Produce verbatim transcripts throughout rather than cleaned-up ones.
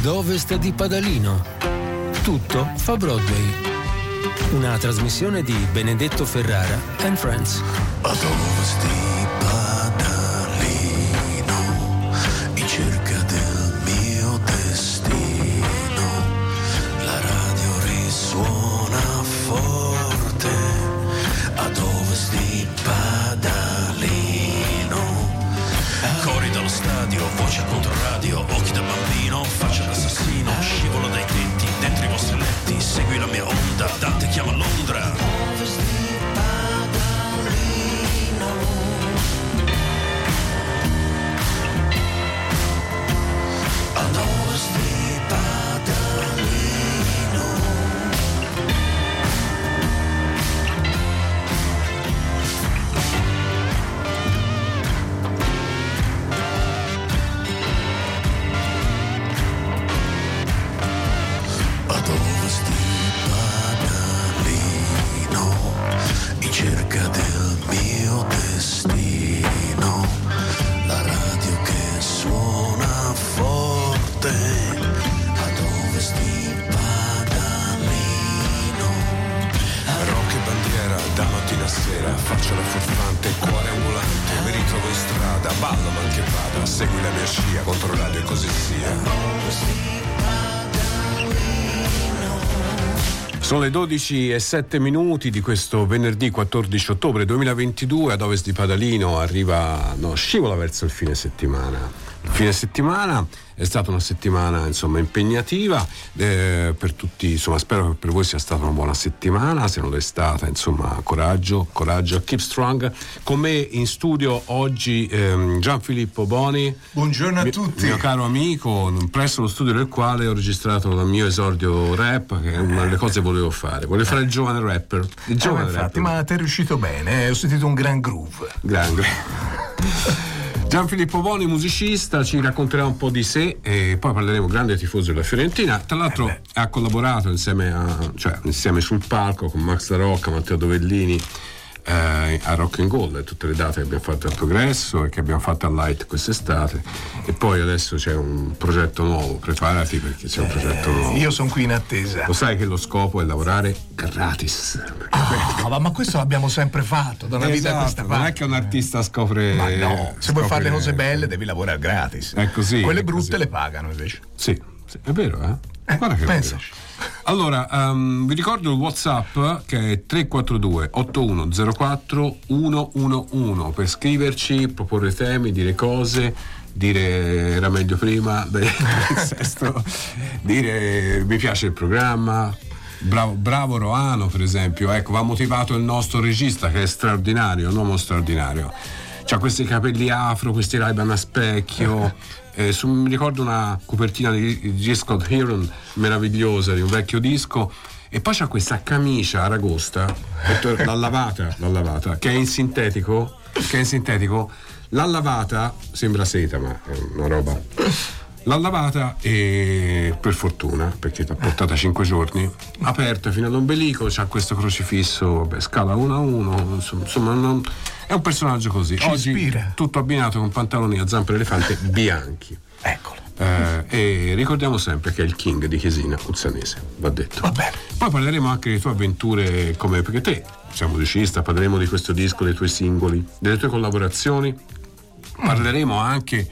ad ovest di Padalino. Tutto fa Broadway. Una trasmissione di Benedetto Ferrara and Friends. Ad ovest di Padalino, in cerca del mio destino, la radio risuona forte. Ad ovest di Padalino, cori dallo stadio, voce contro radio, occhi da bambino, faccia d'assassino, scivola dai tetti, dentro i vostri letti, segui la mia onda, Dante chiama Londra. Ovest di Padalino, ad ovest di Padalino, ad ovest di Padalino, in cerca del mio destino, la radio che suona forte. Ad ovest di Padalino, rock e bandiera da mattina a sera, faccia la furfante, cuore ambulante, mi ritrovo in strada, ballo mal che vada, segui la mia scia, contro radio e così sia. Sono le dodici e sette minuti di questo venerdì quattordici ottobre duemilaventidue. Ad ovest di Padalino arriva, no, scivola verso il fine settimana. Il fine settimana è stata una settimana insomma impegnativa eh, per tutti, insomma spero che per voi sia stata una buona settimana, se non l'è stata insomma coraggio, coraggio, keep strong. Con me in studio oggi ehm, Gianfilippo Boni. Buongiorno a mi, tutti. Mio caro amico, presso lo studio del quale ho registrato il mio esordio rap, che è una delle cose che volevo fare, volevo fare il giovane rapper. Il giovane eh, infatti, rapper. ma ti è riuscito bene, eh? Ho sentito un gran groove. Gran groove. Gianfilippo Boni, musicista, ci racconterà un po' di sé e poi parleremo, grande tifoso della Fiorentina. Tra l'altro eh ha collaborato insieme a, cioè insieme sul palco con Max La Rocca, Matteo Dovellini eh, a Rock and Gold, tutte le date che abbiamo fatto al Progresso e che abbiamo fatto al Light quest'estate, e poi adesso c'è un progetto nuovo, preparati perché c'è un progetto nuovo. Io sono qui in attesa. Lo sai che lo scopo è lavorare gratis. Oh, ma, ma questo l'abbiamo sempre fatto da una Esatto, vita a questa parte. non è che un artista scopre. Ma no, se vuoi fare le cose scopre... belle devi lavorare gratis. È così. Quelle è brutte così. le pagano invece. Sì, sì, è vero, eh? Eh, Guarda che pensaci. bello. Allora, um, vi ricordo il WhatsApp che è tre quattro due otto uno zero quattro uno uno uno per scriverci, proporre temi, dire cose, dire era meglio prima del sesto, dire mi piace il programma. Bravo, bravo Roano, per esempio, ecco, va motivato il nostro regista che è straordinario, un uomo straordinario. C'ha questi capelli afro, questi Ray-Ban a specchio. Eh, su, mi ricordo una copertina di G. Scott Heron meravigliosa di un vecchio disco, e poi c'ha questa camicia aragosta, l'ha lavata, l'ha lavata, che è in sintetico, che è in sintetico, l'ha lavata, sembra seta, ma è una roba. L'ha lavata e per fortuna, perché t'ha portata cinque giorni, aperta fino all'ombelico, c'ha questo crocifisso, vabbè, scala uno a uno, insomma, non, è un personaggio così. Ci Oggi ispira. tutto abbinato con pantaloni a zampe d'elefante bianchi. Eccolo. Eh, e ricordiamo sempre che è il king di Chiesina, Uzzanese, va detto. Va bene. Poi parleremo anche delle tue avventure, come, perché te sei musicista, parleremo di questo disco, dei tuoi singoli, delle tue collaborazioni, parleremo anche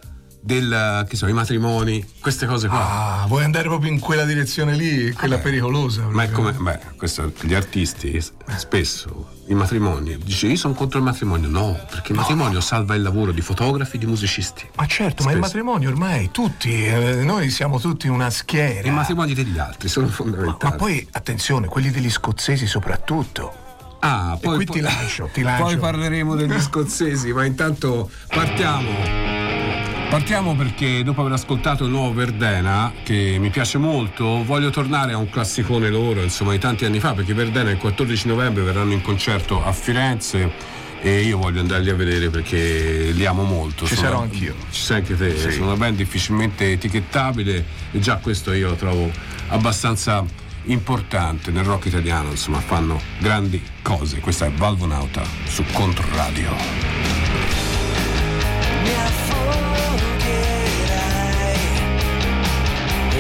del, che so, i matrimoni, queste cose qua. Ah, vuoi andare proprio in quella direzione lì, quella Ah, beh, pericolosa? Ma è come, beh, questo, gli artisti spesso il matrimonio, dice io sono contro il matrimonio, no, perché il No. matrimonio salva il lavoro di fotografi, di musicisti. Ma certo, Spesso. ma il matrimonio ormai tutti, eh, noi siamo tutti una schiera. I matrimoni degli altri sono ma, fondamentali. ma poi attenzione, quelli degli scozzesi soprattutto. Ah, poi, qui poi, ti lancio, ti lancio. Poi parleremo degli scozzesi, ma intanto partiamo. Partiamo perché dopo aver ascoltato il nuovo Verdena, che mi piace molto, voglio tornare a un classicone loro, insomma, di tanti anni fa, perché Verdena il quattordici novembre verranno in concerto a Firenze e io voglio andarli a vedere perché li amo molto. Ci sono sarò una, anch'io. Ci sei anche te, Sì. sono una band difficilmente etichettabile e già questo io lo trovo abbastanza importante nel rock italiano, insomma, fanno grandi cose. Questa è Valvonauta su Controradio. Mi affogherai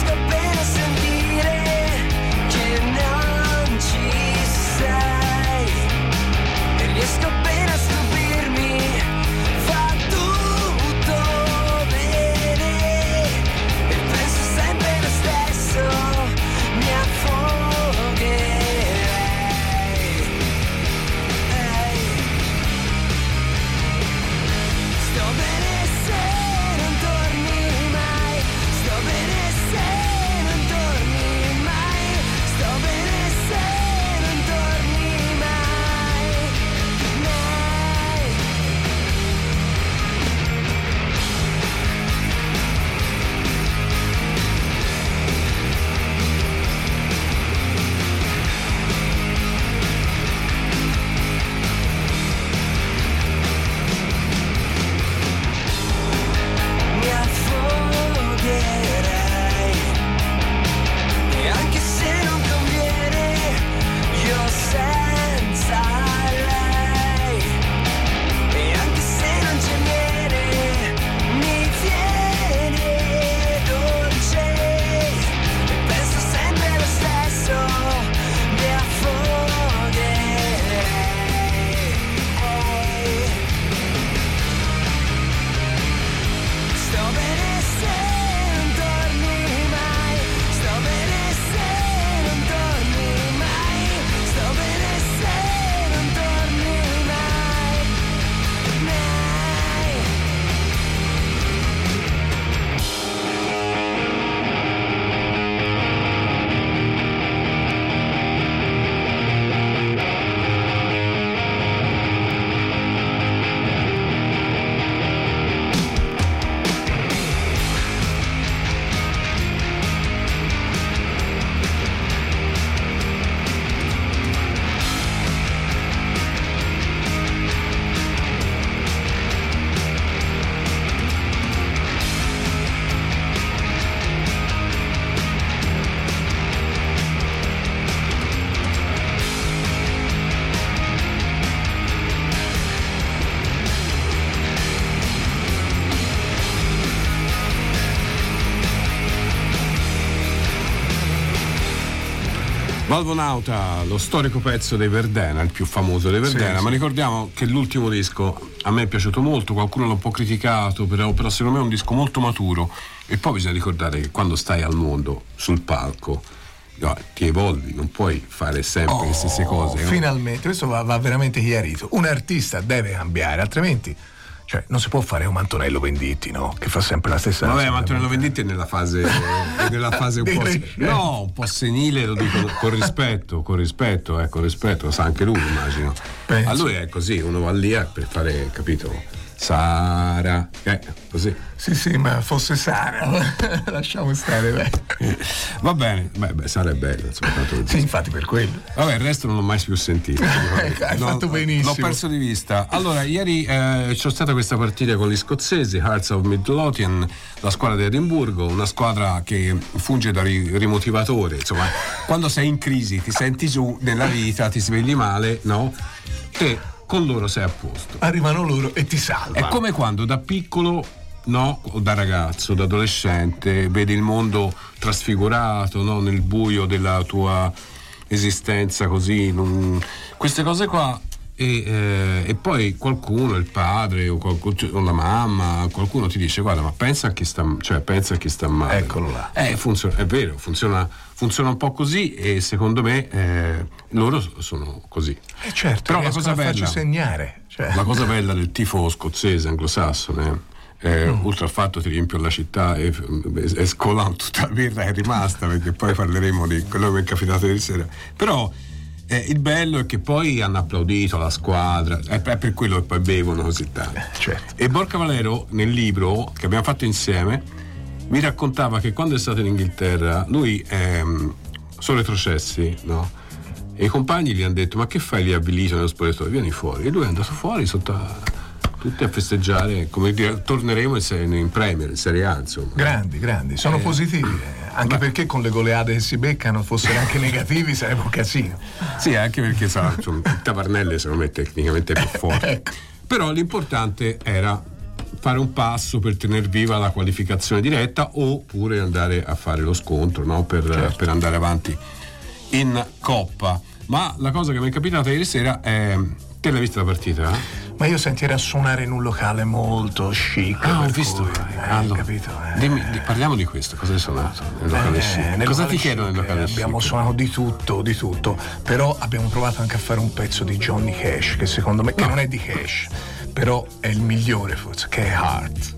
Valvonauta, lo storico pezzo dei Verdena, il più famoso dei Verdena, sì, ma sì. Ricordiamo che l'ultimo disco a me è piaciuto molto, qualcuno l'ha un po' criticato, però, però secondo me è un disco molto maturo. E poi bisogna ricordare che quando stai al mondo, sul palco, no, ti evolvi, non puoi fare sempre oh, le stesse cose. Finalmente, no? Questo va, va veramente chiarito. Un artista deve cambiare, altrimenti cioè non si può fare un Antonello Venditti, no? Che fa sempre la stessa cosa. Vabbè, ma Antonello Venditti è nella fase è nella fase un po' se, no, un po' senile, lo dico con rispetto, con rispetto, eh, con rispetto, lo sa anche lui, immagino. Penso. A lui è così, uno va lì per fare, capito? Sara, eh, così. Sì, sì, ma fosse Sara, lasciamo stare, beh. Va bene, beh, beh, Sara è bella, insomma, tanto sì, infatti per quello. Vabbè, il resto non l'ho mai più sentito. Hai no, fatto benissimo. L'ho perso di vista. Allora, ieri eh, c'è stata questa partita con gli scozzesi, Hearts of Midlothian, la squadra di Edimburgo, una squadra che funge da ri- rimotivatore, insomma, quando sei in crisi, ti senti giù nella vita, ti svegli male, no? Te con loro sei a posto. Arrivano loro e ti salvano. È come quando da piccolo, no, o da ragazzo, da adolescente, vedi il mondo trasfigurato, no, nel buio della tua esistenza, così, non... queste cose qua. E, eh, e poi qualcuno, il padre o, qualcuno, o la mamma, qualcuno ti dice: guarda, ma pensa a chi sta, cioè pensa a chi sta male. Eccolo là. Eh, funziona, è vero, funziona, funziona un po' così, e secondo me eh, loro sono così. Eh certo, però la cosa bella, segnare, cioè. La cosa bella del tifo scozzese, anglosassone, eh, mm. oltre al fatto che ti riempio la città e, e, e scolano tutta la birra è rimasta, perché poi parleremo di quello che mi è capitato ieri sera. Però Eh, il bello è che poi hanno applaudito la squadra, è, è per quello che poi bevono così tanto. Eh, certo. E Borca Valero, nel libro che abbiamo fatto insieme, mi raccontava che quando è stato in Inghilterra lui ehm, sono retrocessi, no? E i compagni gli hanno detto: ma che fai lì avvilito nello spogliatoio? Vieni fuori. E lui è andato fuori sotto a, tutti a festeggiare, come dire, torneremo in, in Premier, in Serie A, insomma. Grandi, grandi, sono eh. positivi. Anche ma... perché con le goleade che si beccano, fossero anche negativi, sarebbe un casino. Sì, anche perché sa, insomma, il Tavarnelle secondo me tecnicamente è più forte. Ecco. Però l'importante era fare un passo per tenere viva la qualificazione diretta, oppure andare a fare lo scontro, no? per, certo. per andare avanti in Coppa. Ma la cosa che mi è capitata ieri sera è... Te l'hai vista la partita? Eh? Ma io senti era suonare in un locale molto chic. Ah, ho visto. Cui, eh, allora, capito? Eh. Dimmi, di, parliamo di questo. Cosa hai suonato nel locale eh, chic? Nel Cosa locale ti chiedono nel locale chic? Abbiamo suonato di tutto, di tutto. Però abbiamo provato anche a fare un pezzo di Johnny Cash, che secondo me, no. che non è di Cash, però è il migliore forse, che è Heart.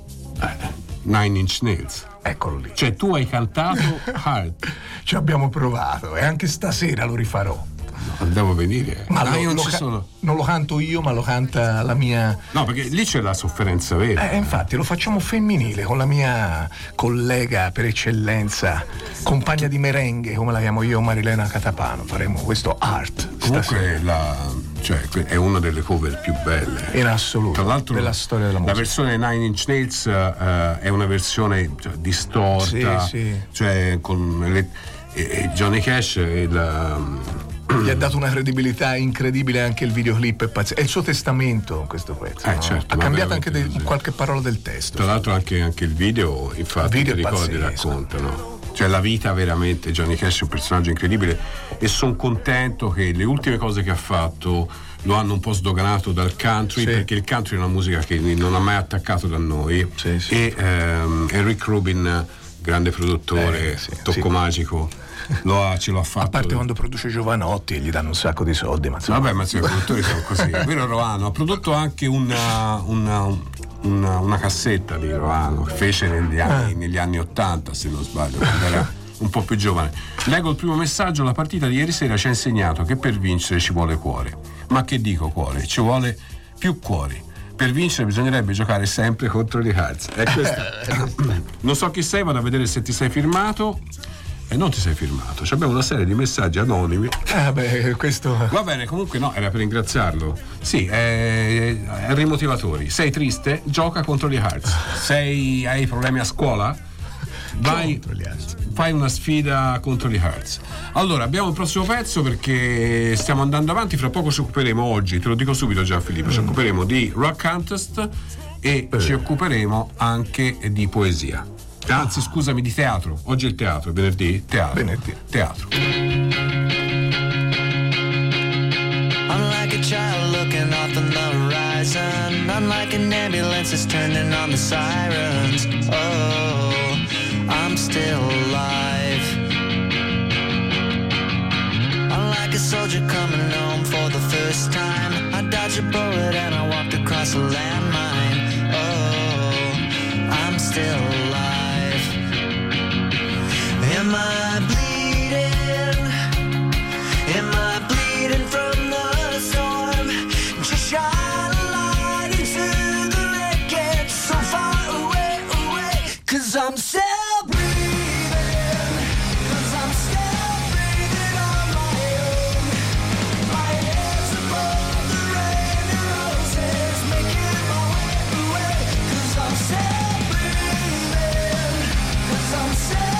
Eh, Nine Inch Nails. Eccolo lì. Cioè tu hai cantato Heart. Ci abbiamo provato e anche stasera lo rifarò. No, devo venire. Ma ah, lo, io non, lo ci ca- sono. non lo canto io, ma lo canta la mia. No, perché lì c'è la sofferenza vera. Eh, infatti lo facciamo femminile con la mia collega per eccellenza, compagna di merengue, come la chiamo io, Marilena Catapano. Faremo questo Art. Comunque la, cioè, è una delle cover più belle in assoluto. Tra l'altro della storia della musica. La versione Nine Inch Nails uh, è una versione cioè, distorta, sì, sì. cioè con le, e, e Johnny Cash e la gli ha dato una credibilità incredibile, anche il videoclip è pazzesco. È il suo testamento questo pezzo. Eh, no? certo, ha cambiato anche de- così. qualche parola del testo. Tra l'altro anche, anche il video, infatti, il video ti ricordi, raccontano. Cioè la vita veramente, Johnny Cash è un personaggio incredibile e sono contento che le ultime cose che ha fatto lo hanno un po' sdoganato dal country, sì. perché il country è una musica che non ha mai attaccato da noi, sì, sì. e ehm, Rick Rubin, grande produttore, eh, sì, tocco sì. magico, lo ha, ce l'ha fatto. A parte quando produce Giovanotti e gli danno un sacco di soldi, ma insomma... Vabbè, ma sì, i produttori sono così. Vero Rovano ha prodotto anche una, una, una, una cassetta di Rovano che fece negli anni, ah. negli anni ottanta, se non sbaglio, quando era un po' più giovane. Leggo il primo messaggio: la partita di ieri sera ci ha insegnato che per vincere ci vuole cuore. Ma che dico cuore? Ci vuole più cuori. Per vincere bisognerebbe giocare sempre contro gli Hearts. È questo. Non so chi sei, vado a vedere se ti sei firmato. E non ti sei firmato. Cioè, abbiamo una serie di messaggi anonimi. Ah, beh, questo. Va bene, comunque no, era per ringraziarlo. Sì, è, è rimotivatori. Sei triste? Gioca contro gli Hearts. Sei, hai problemi a scuola? Vai, fai una sfida contro gli Hearts. Allora, abbiamo il prossimo pezzo perché stiamo andando avanti. Fra poco ci occuperemo oggi, te lo dico subito Gianfilippo, ci occuperemo di Rock Contest e eh. ci occuperemo anche di poesia. Anzi, scusami, di teatro. Oggi è il teatro, venerdì? Teatro. Venerdì. Teatro. I'm like a child looking off on the horizon. I'm like an ambulance that's turning on the sirens. Oh, I'm still alive. I'm like a soldier coming home for the first time. I dodged a bullet and I walked across a landmine. Oh, I'm still alive. Am I bleeding? Am I bleeding from the storm? Just shine a light into the wreckage so far away, away. Cause I'm still breathing. Cause I'm still breathing on my own. My head's above the rain and roses making my way away. Cause I'm still breathing. Cause I'm still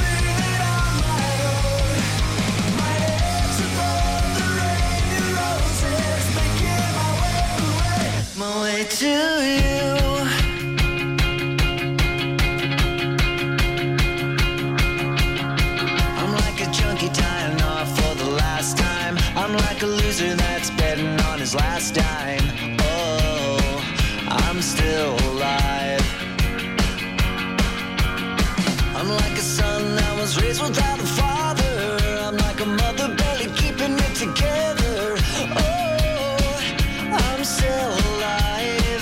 my way to you. I'm like a junkie tying off for the last time. I'm like a loser that's betting on his last dime. Oh, I'm still alive. I'm like a son that was raised without a father. I'm like a mother barely keeping it together. Oh, I'm still alive.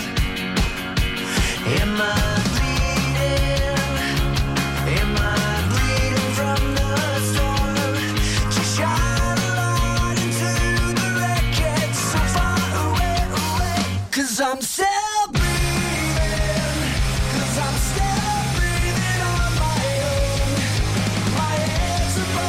Am I bleeding? Am I bleeding from the storm? Just shine a light into the wreckage so far away, away. Cause I'm still breathing. Cause I'm still breathing on my own. My head's above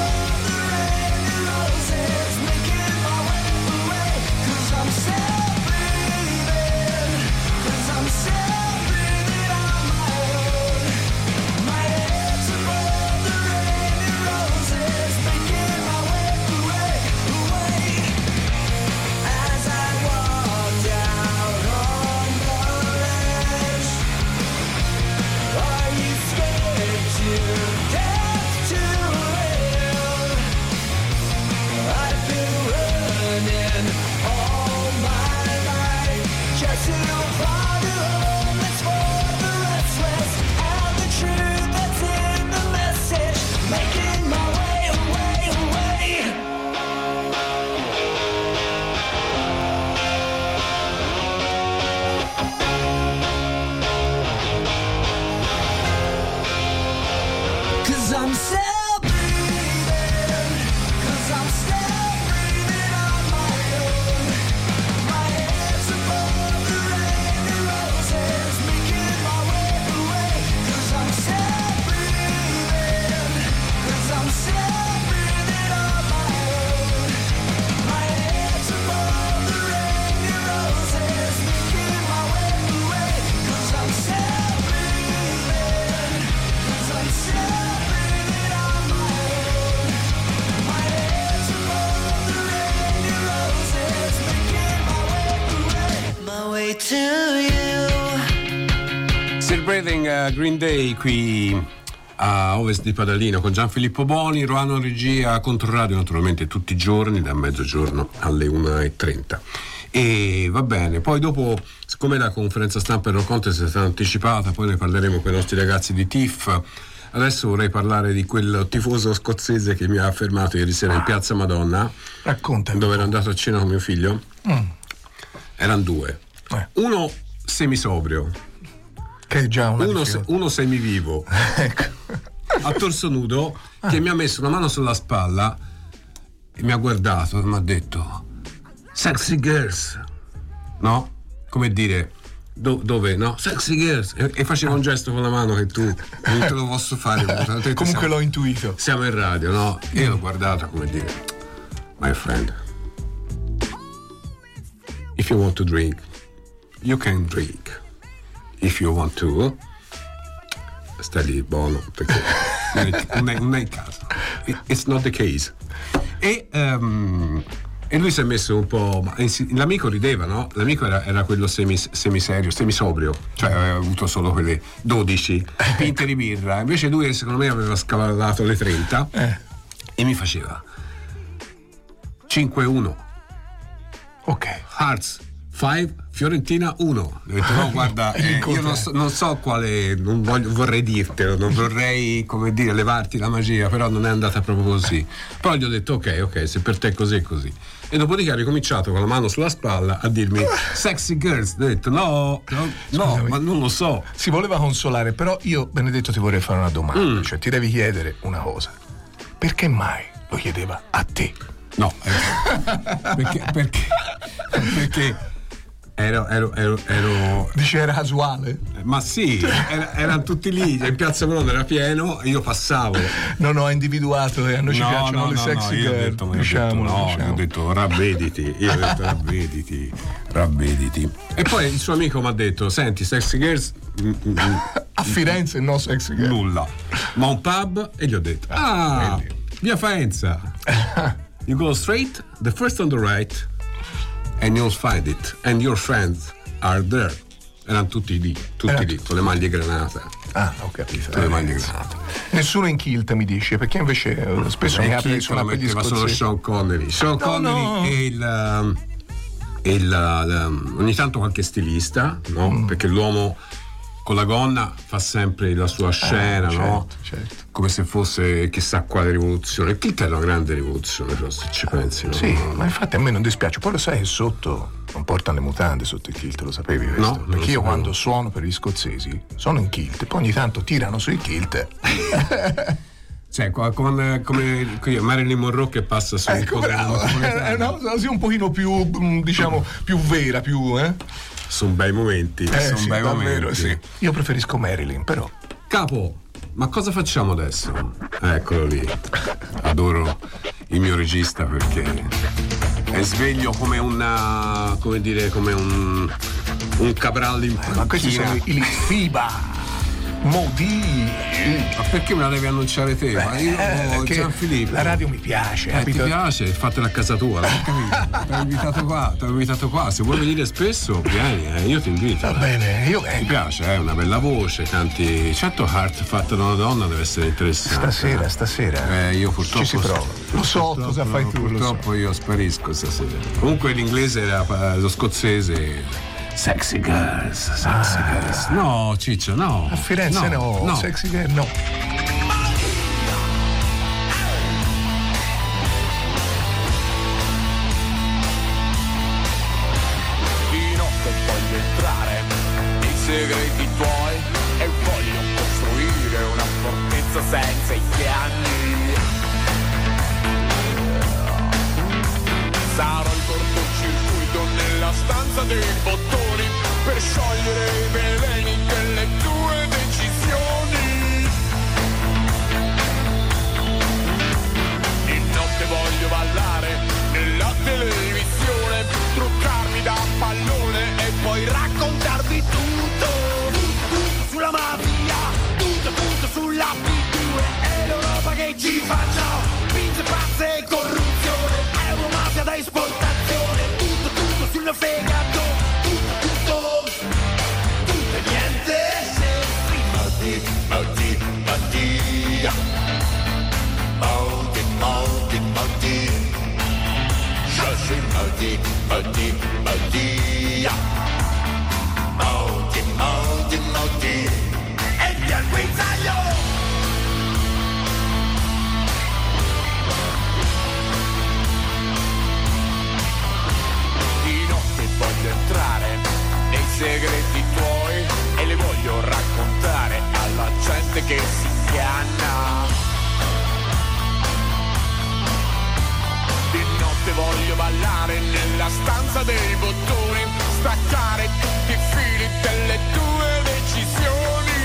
'cause I'm still breathing, 'cause I'm still breathing on my own. My head's above the rain and roses, making my way away, 'cause I'm still breathing, 'cause I'm still breathing on my own. My head's above the rain and roses, making my way away, 'cause I'm still breathing, 'cause I'm still breathing on my own. My head's above the rain and roses, making my way away, my way to you. Still Breathing, uh, Green Day qui a Ovest di Padalino con Gianfilippo Boni, Roano Regia, Controradio naturalmente tutti i giorni da mezzogiorno alle una e trenta. E va bene, poi dopo, siccome la conferenza stampa del Rock Contest è stata anticipata, poi ne parleremo con i nostri ragazzi di T I F. Adesso vorrei parlare di quel tifoso scozzese che mi ha fermato ieri sera in Piazza Madonna, Raccontami. dove ero andato a cena con mio figlio. Mm. Erano due, Eh. uno semisobrio, Che è già una uno, se- difficoltà. uno semivivo, Ecco. a torso nudo, che mi ha messo una mano sulla spalla e mi ha guardato e mi ha detto sexy girls, no? Come dire, do- dove, no? Sexy girls, e, e faceva un gesto con la mano che tu non te lo posso fare. Comunque siamo, l'ho intuito. siamo in radio, no? E io l'ho guardato come dire, my friend, if you want to drink you can drink, if you want to stai lì buono, perché non è, non è- non è il caso. It- it's not the case. E, ehm, e lui si è messo un po', ma insi- l'amico rideva, no? L'amico era, era quello semi, semiserio, semisobrio, cioè aveva avuto solo quelle dodici pinte di birra, invece lui secondo me aveva scavallato le trenta Eh. e mi faceva cinque uno Ok. Hearts cinque, Fiorentina uno. Ho detto no, guarda, eh, io non so, non so quale, non voglio, vorrei dirtelo, non vorrei, come dire, levarti la magia, però non è andata proprio così. Poi gli ho detto ok, ok, se per te è così è così. E dopodiché ha ricominciato con la mano sulla spalla a dirmi sexy girls. Ho detto no, no, no, Scusami. ma non lo so. Si voleva consolare, però io, Benedetto, ti vorrei fare una domanda. Mm. Cioè, ti devi chiedere una cosa. Perché mai lo chiedeva a te? No, eh, perché, perché, perché ero, ero, ero, ero Dice era casuale? ma sì, era- erano tutti lì, in Piazza Madonna era pieno, io passavo. Non ho individuato e a noi ci No, piacciono no, le no, sexy no, io ho girl. detto, ma io ho detto Diciamolo, no, io diciamo. ho detto ravvediti, io ho detto ravvediti, ravvediti. E poi il suo amico mi ha detto, senti, sexy girls, mm, mm, mm, A Firenze no sexy girl. nulla, ma un pub? E gli ho detto, ah, vedi. via Faenza, you go straight, the first on the right, and you'll find it, and your friends are there. Erano tutti lì, tutti Erano lì, con le maglie granate. Ah, ho capito. Tutte le Eh, maglie granate. Nessuno in kilt mi dice, perché invece eh, spesso mi E capita di chi suonare per gli metteva solo scozzesi. Sean Connery. Sean No, Connery no. e il, um, e il, um, ogni tanto qualche stilista, no? Mm. Perché l'uomo con la gonna fa sempre la sua scena, no? certo, certo. Come se fosse chissà quale rivoluzione. Il kilt è una grande rivoluzione, però se ci pensi, no? Sì, ma infatti a me non dispiace. Poi lo sai che sotto non portano le mutande sotto il kilt, lo sapevi questo? No, non lo Perché io sapevo. quando suono per gli scozzesi sono in kilt e poi ogni tanto tirano sui kilt. Cioè, qua- come, come qui, Marilyn Monroe che passa sul Ecco, ponte bravo. metropolitano. È una cosa così un pochino più, mm, diciamo, più vera, più, eh? Sono bei momenti, Eh, sono sì, bei davvero, momenti. sì. Io preferisco Marilyn, però. Capo, ma cosa facciamo adesso? Eccolo lì. Adoro il mio regista perché è sveglio come una, come dire, come un un cabrallo in Ma questi sono panchina. i FIBA. Modi. Ma perché me la devi annunciare te? Ma io Eh, oh, che Gianfilippo. la radio mi piace, Eh, ti capito? piace? Fatela a casa tua, non ho capito. Ti ho invitato qua, ti ho invitato qua. Se vuoi venire spesso, vieni, eh, io ti invito. Va bene, io Ti vengo. piace, eh? Una bella voce, canti. Certo, Heart fatta da una donna deve essere interessante. Stasera, stasera. Eh, io purtroppo. Ci si prova. Lo so purtroppo- cosa fai tu, lo so. Purtroppo io sparisco stasera. Comunque l'inglese era eh, lo scozzese. Sexy girls, sexy girls. No, Ciccio, no. A Firenze no, no. sexy girl no. Di notte voglio entrare nei segreti tuoi e voglio costruire una fortezza ventisei anni. Sarò il cortocircuito nella stanza dei bottoni per sciogliere i veleni delle tue decisioni. Di notte voglio ballare nella televisione, truccarmi da pallone e poi raccontarvi tutto. Tutto, tutto sulla mafia, tutto, tutto sulla P due. È l'Europa che ci fa ciò, pinze, pazze e corruzione. È una mafia da esportazione, tutto, tutto sul fegato. Tutto, tutto, tutto e niente. Modi, modi, modi. Modi, modi, modi. Je suis maudit, maudit, maudit. Maudit, maudit, maudit. E via il guinzaglio! Di notte voglio entrare nei segreti tuoi e li voglio raccontare alla gente che si inganna. Di notte voglio ballare nella stanza dei bottoni, staccare tutti i fili delle tue decisioni.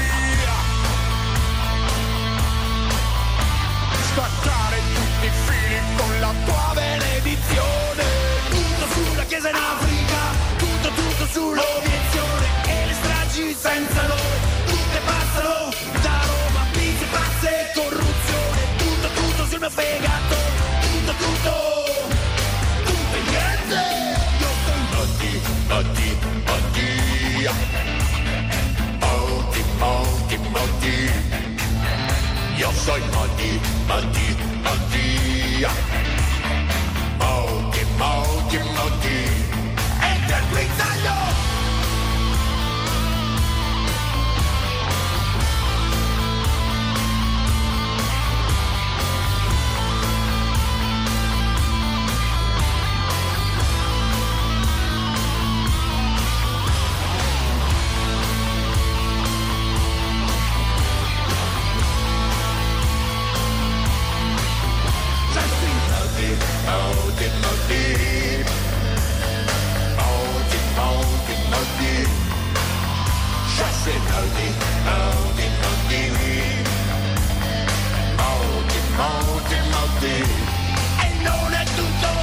Staccare tutti i fili con la tua benedizione. Tutto sulla chiesa in Africa, tutto tutto sull'obiezione e le stragi senza noi, tutte passano da Roma, pizze, pazze e corruzione. Tutto tutto sul mio fegato, tutto tutto. Modi, modi, modi. Modi, modi, modi. Io sono modi, modi, modi. Modi, modi, modi. E del guinzaglio! Modi, modi, modi, modi, modi. Je suis modi, modi, modi. Modi, modi, modi. E non è tutto.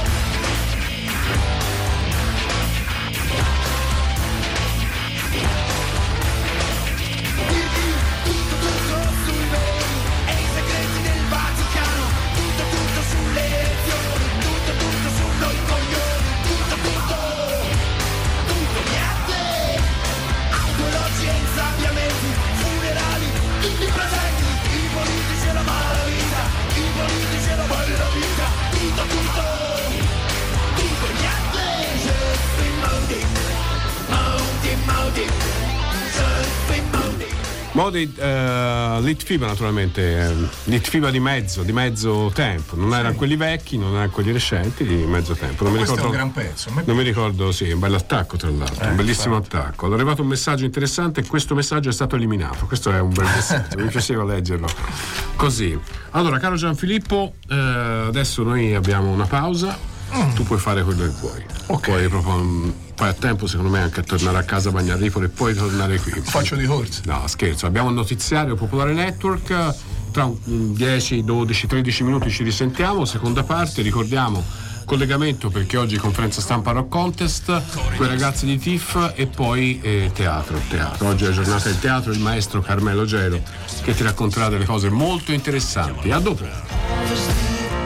Tutto, tutto sui veri e i segreti del Vaticano. Tutto, tutto sulle elezioni. Tutto, tutto su noi coglioni. Tutto, tutto, tutto niente. Archeologi e insabbiamenti, funerali, tutti presenti. I politici e la malavita, i politici e la bella vita. Tutto, tutto, tutto niente. Je suis maudit, maudit, maudit. Je suis maudit. Modi, eh, Litfiba naturalmente, eh, Litfiba di mezzo, di mezzo tempo, non erano quelli vecchi, non erano quelli recenti, di mezzo tempo. Non mi Questo ricordo, è un gran pezzo. Ma- non mi ricordo, sì, un bell'attacco tra l'altro, Eh, un bellissimo infatti. attacco. Allora, è arrivato un messaggio interessante e questo messaggio è stato eliminato. Questo è un bel messaggio, mi piaceva leggerlo così. Allora, caro Gianfilippo, eh, adesso noi abbiamo una pausa. Tu puoi fare quello che vuoi. Ok. Puoi proprio um, fai a tempo, secondo me, anche a tornare a casa a Bagnarifoli e poi tornare qui. Faccio di corsa. No, scherzo, abbiamo il notiziario Popolare Network, tra un- un dieci, dodici, tredici minuti ci risentiamo, seconda parte, ricordiamo collegamento perché oggi conferenza stampa Rock Contest, quei ragazzi di T I F e poi eh, teatro, teatro. Oggi è la giornata del teatro, il maestro Carmelo Gelo che ti racconterà delle cose molto interessanti. A dopo.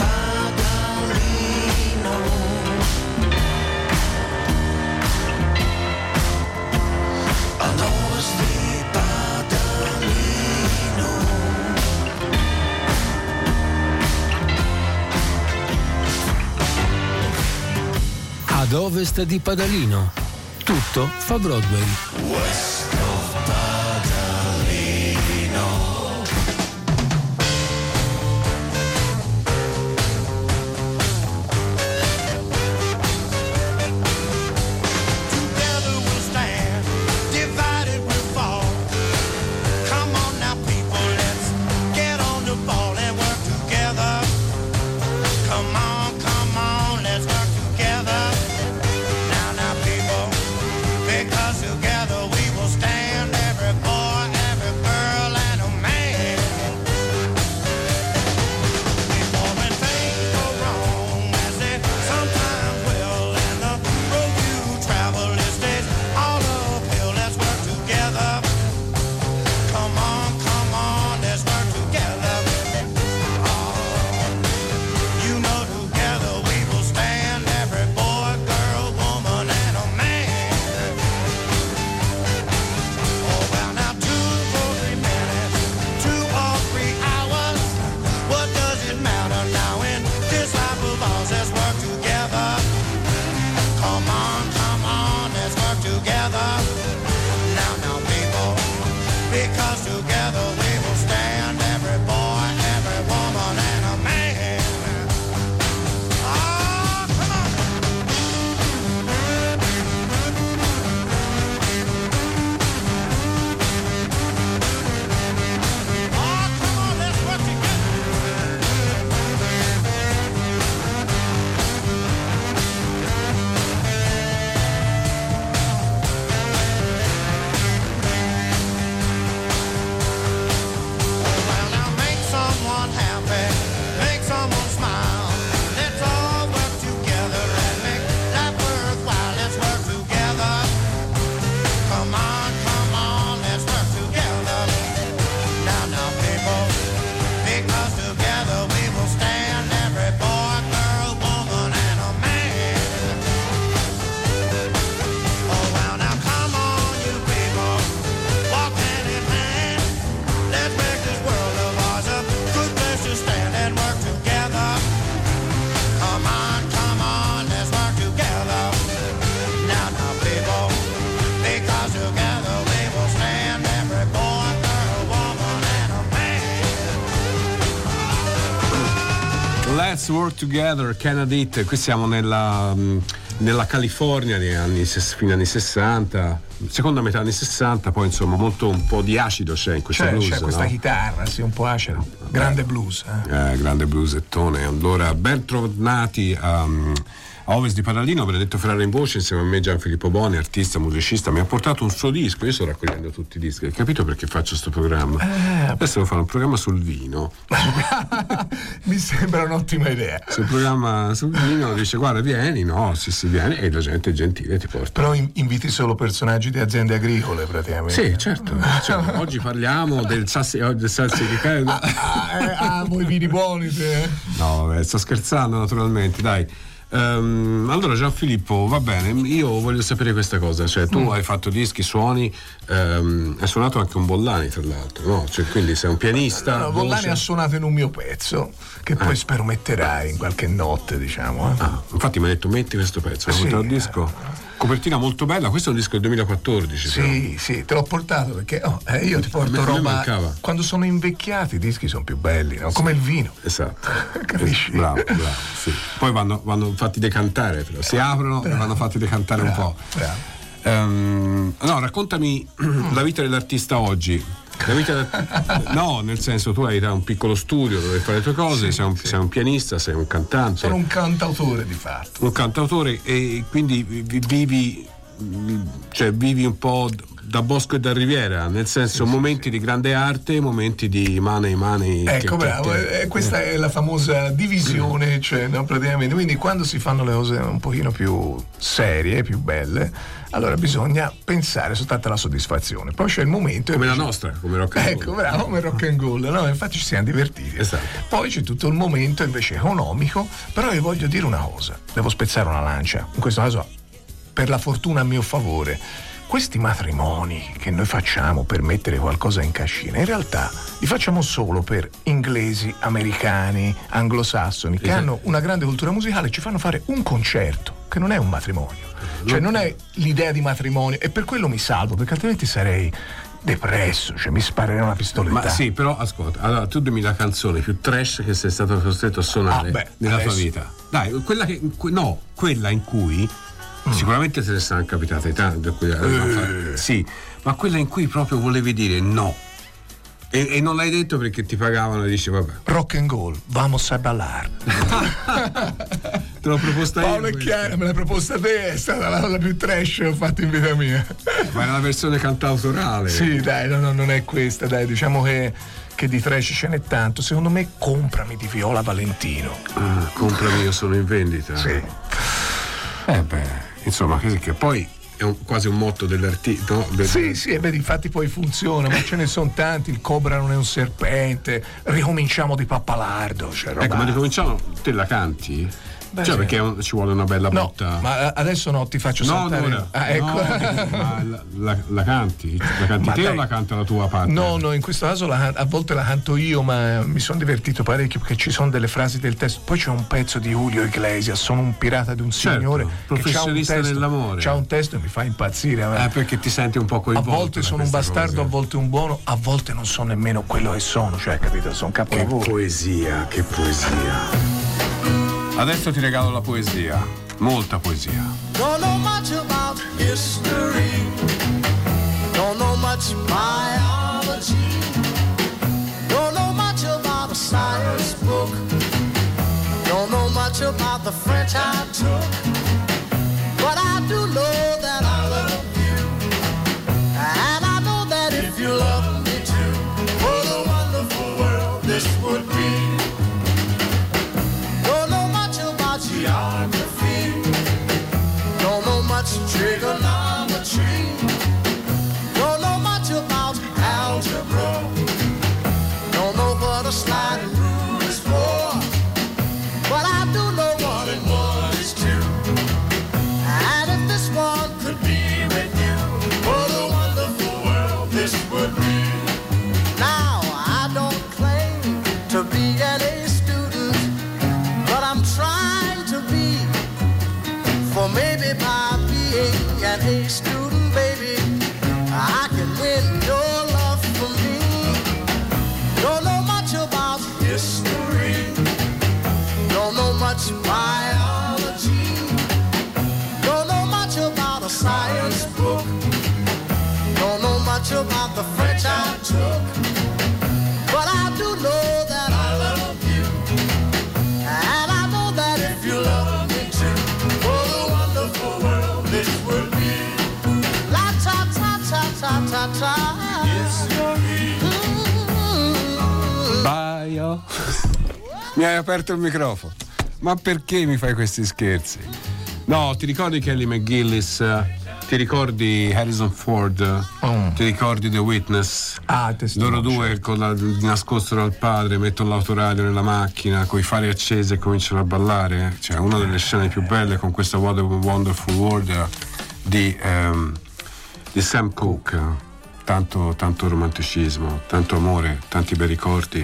Ad ovest di Padalino. Tutto fa Broadway. Together we'll stand, divided we'll fall. Come on now, people, let's get on the Let's Work Together, Cannadit. Qui siamo nella, nella California degli anni, fine anni sessanta, seconda metà anni sessanta, poi insomma molto un po' di acido c'è in questo C'è, blues, c'è questa no? chitarra, sì, un po' acido. Grande blues. Eh. Eh, grande bluesettone. Allora, ben tornati a, a Ovest di Parallino. Benedetto Ferrara in voce, insieme a me Gianfilippo Boni, artista, musicista. Mi ha portato un suo disco. Io sto raccogliendo tutti i dischi. Hai capito perché faccio questo programma? Eh, Adesso devo fare un programma sul vino. Mi sembra un'ottima idea. Sul programma sul vino dice guarda vieni, no, sì sì vieni, e la gente è gentile ti porta. Però in- inviti solo personaggi di aziende agricole praticamente. Sì, certo. Cioè, oggi parliamo del sassi, del sassi di Caio. Ah, eh, ah, voi vini buoni te. No, vabbè, sto scherzando naturalmente, dai. Um, allora Gianfilippo, va bene, io voglio sapere questa cosa, cioè tu mm. hai fatto dischi, suoni, um, hai suonato anche un Bollani tra l'altro, no? Cioè, quindi sei un pianista. No, no, Bollani voce... ha suonato in un mio pezzo che poi eh. spero metterai in qualche notte, diciamo. Eh. Ah, infatti mi ha detto metti questo pezzo, sì, il disco. Copertina molto bella, questo è un disco del duemilaquattordici. Sì, però. sì, te l'ho portato perché oh, eh, io ti porto me, roba. Me quando sono invecchiati i dischi sono più belli, no? Come il vino. Esatto. Capisci? Bravo, bravo, sì. Poi vanno, vanno fatti decantare, però. Si aprono bravo. E vanno fatti decantare bravo, un po'. Bravo. Um, no, raccontami la vita dell'artista oggi. La vita da... No, nel senso tu hai un piccolo studio dove fare le tue cose, sì, sei, un, sì. sei un pianista, sei un cantante. Sono un cantautore di fatto. Un cantautore e quindi vivi, cioè vivi un po' da Bosco e da Riviera, nel senso sì, momenti sì, di grande arte, momenti di money money. Ecco, che, bravo, che... questa è la famosa divisione, cioè, no, praticamente. Quindi quando si fanno le cose un pochino più serie, più belle, allora bisogna pensare soltanto alla soddisfazione. Poi c'è il momento come invece... la nostra, come rock and roll. Ecco, bravo, come rock and roll, no? Infatti ci siamo divertiti. Esatto. Poi c'è tutto il momento invece economico, però io voglio dire una cosa, devo spezzare una lancia, in questo caso per la fortuna a mio favore. Questi matrimoni che noi facciamo per mettere qualcosa in cascina, in realtà li facciamo solo per inglesi, americani, anglosassoni, che esatto. hanno una grande cultura musicale e ci fanno fare un concerto, che non è un matrimonio. Cioè non è l'idea di matrimonio, e per quello mi salvo, perché altrimenti sarei depresso, cioè mi sparerei una pistoletta. Ma sì, però ascolta, allora tu dimmi la canzone più trash che sei stato costretto a suonare ah, beh, nella adesso... tua vita. Dai, quella che no, quella in cui Mm. sicuramente se ne saranno capitate tante, eh. sì, ma quella in cui proprio volevi dire no e, e non l'hai detto perché ti pagavano e dici vabbè. Rock and roll, vamos a ballar. Te l'ho proposta Paolo io. È chiaro, me l'hai proposta te, è stata la cosa più trash che ho fatto in vita mia. Ma è una versione cantautorale. Sì, dai, no, no, non è questa, dai, diciamo che che di trash ce n'è tanto. Secondo me comprami di Viola Valentino. Ah, comprami, io sono in vendita. Sì. Eh beh, insomma, che, che poi è un, quasi un motto dell'artista, no? Del... Sì, sì, e vedi, infatti poi funziona, ma ce ne sono tanti, il cobra non è un serpente, ricominciamo di Pappalardo. Cioè roba... Ecco, ma ricominciamo, te la canti? Beh, cioè sì. Perché un, ci vuole una bella no, botta. Ma adesso no, ti faccio no, saltare. No, ah, ecco. no, ma la, la, la canti? La canti ma te dai. O la canta la tua parte? No, no, in questo caso la, a volte la canto io, ma mi sono divertito parecchio perché ci sono delle frasi del testo. Poi c'è un pezzo di Julio Iglesias, sono un pirata di un signore, certo, professionista che c'ha un testo, dell'amore. C'ha un testo e mi fa impazzire. Eh, perché ti senti un po' coinvolto. A volte sono un bastardo, cose. A volte un buono, a volte non so nemmeno quello che sono, cioè, capito? Sono capolavoro. Che poesia, che poesia. Adesso ti regalo la poesia, molta poesia. Don't know much about history, don't know much biology, don't know much about a science book, don't know much about the French I took, but I do know that I love you, and I know that if you love me too, what a wonderful world this would be. Geography, don't know much trigonometry, don't know much about algebra, don't know what a sliding rule is for, but I do know one and one is two, and if this one could be with you, what a wonderful world this would be. Now I don't claim to be an A student, but I'm trying for maybe by being an A student, baby, I can win your love for me. Don't know much about history, much biology, don't know much about a science book, don't know much about the French I took, but I do know that I love you, and I know that if you love me too, what a wonderful world this would be. La ta ta ta ta ta ta. Yes, Baio. Mi hai aperto il microfono. Ma perché mi fai questi scherzi? No, ti ricordi Kelly McGillis? Ti ricordi Harrison Ford? Mm. Ti ricordi The Witness? Ah, testimone, Loro due certo. con la, nascosto dal padre mettono l'autoradio nella macchina con i fari accesi e cominciano a ballare. Cioè, una delle scene più belle con questa What a Wonderful World di, um, di Sam Cooke. Tanto, tanto romanticismo, tanto amore, tanti bei ricordi.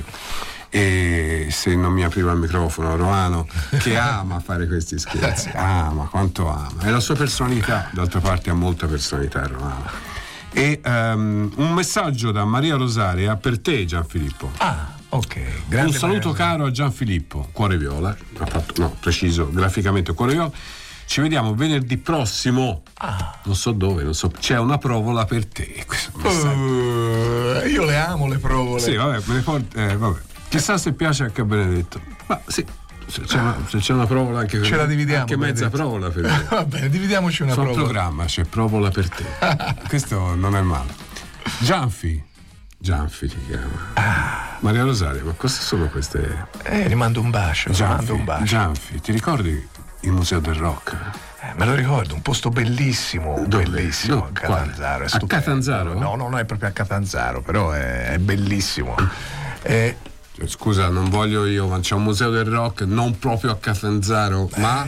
E se non mi apriva il microfono, Romano, che ama fare questi scherzi, ama, quanto ama. E la sua personalità, d'altra parte ha molta personalità, Romano. E um, un messaggio da Maria Rosaria per te, Gianfilippo. Ah, ok. Grande Un saluto Maria. caro a Gianfilippo, Cuore Viola, ha fatto, no, preciso, graficamente Cuore Viola. Ci vediamo venerdì prossimo. Ah. Non so dove, non so. C'è una provola per te. Questo messaggio. Uh, io le amo le provole. Sì, vabbè, me ne porto, eh, vabbè. Chissà se piace anche a Benedetto. Ma sì, se c'è una, se c'è una provola anche per Ce la dividiamo, anche mezza Benedetto. provola per te. Va bene, dividiamoci una Sul provola. programma c'è provola per te. Questo non è male. Gianfi. Gianfi ti chiama. Ah. Maria Rosaria, ma cosa sono queste? Eh, gli mando un bacio, gli mando Gianfi, un bacio. Gianfi, ti ricordi il Museo del Rock? Eh, me lo ricordo, un posto bellissimo, Dove? bellissimo No, a Catanzaro. È a stupendo. Catanzaro? No, no, no, è proprio a Catanzaro, però è, è bellissimo. Eh, Scusa, non voglio io, ma c'è un Museo del Rock non proprio a Catanzaro, ma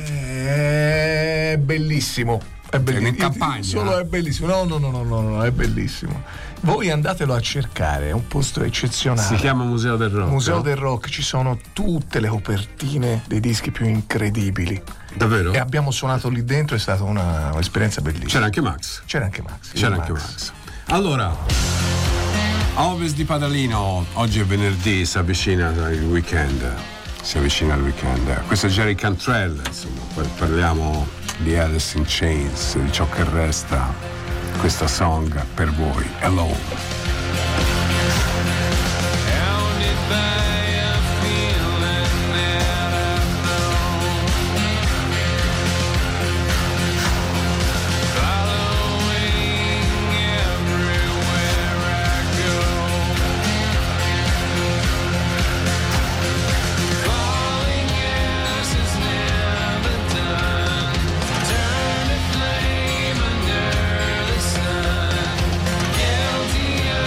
è bellissimo. È bellissimo. in campagna? Solo è bellissimo. No, no, no, no, no, no, è bellissimo. Voi andatelo a cercare, è un posto eccezionale. si chiama Museo del Rock. Museo no? del Rock, ci sono tutte le copertine dei dischi più incredibili. Davvero? E abbiamo suonato lì dentro, è stata una, un'esperienza bellissima. C'era anche Max. C'era anche Max. C'era il anche Max. Allora, a ovest di Padalino, oggi è venerdì, si avvicina il weekend. Si avvicina il weekend. Questo è Jerry Cantrell, insomma, poi parliamo di Alice in Chains, di ciò che resta. Questa song per voi, Hello. Guilty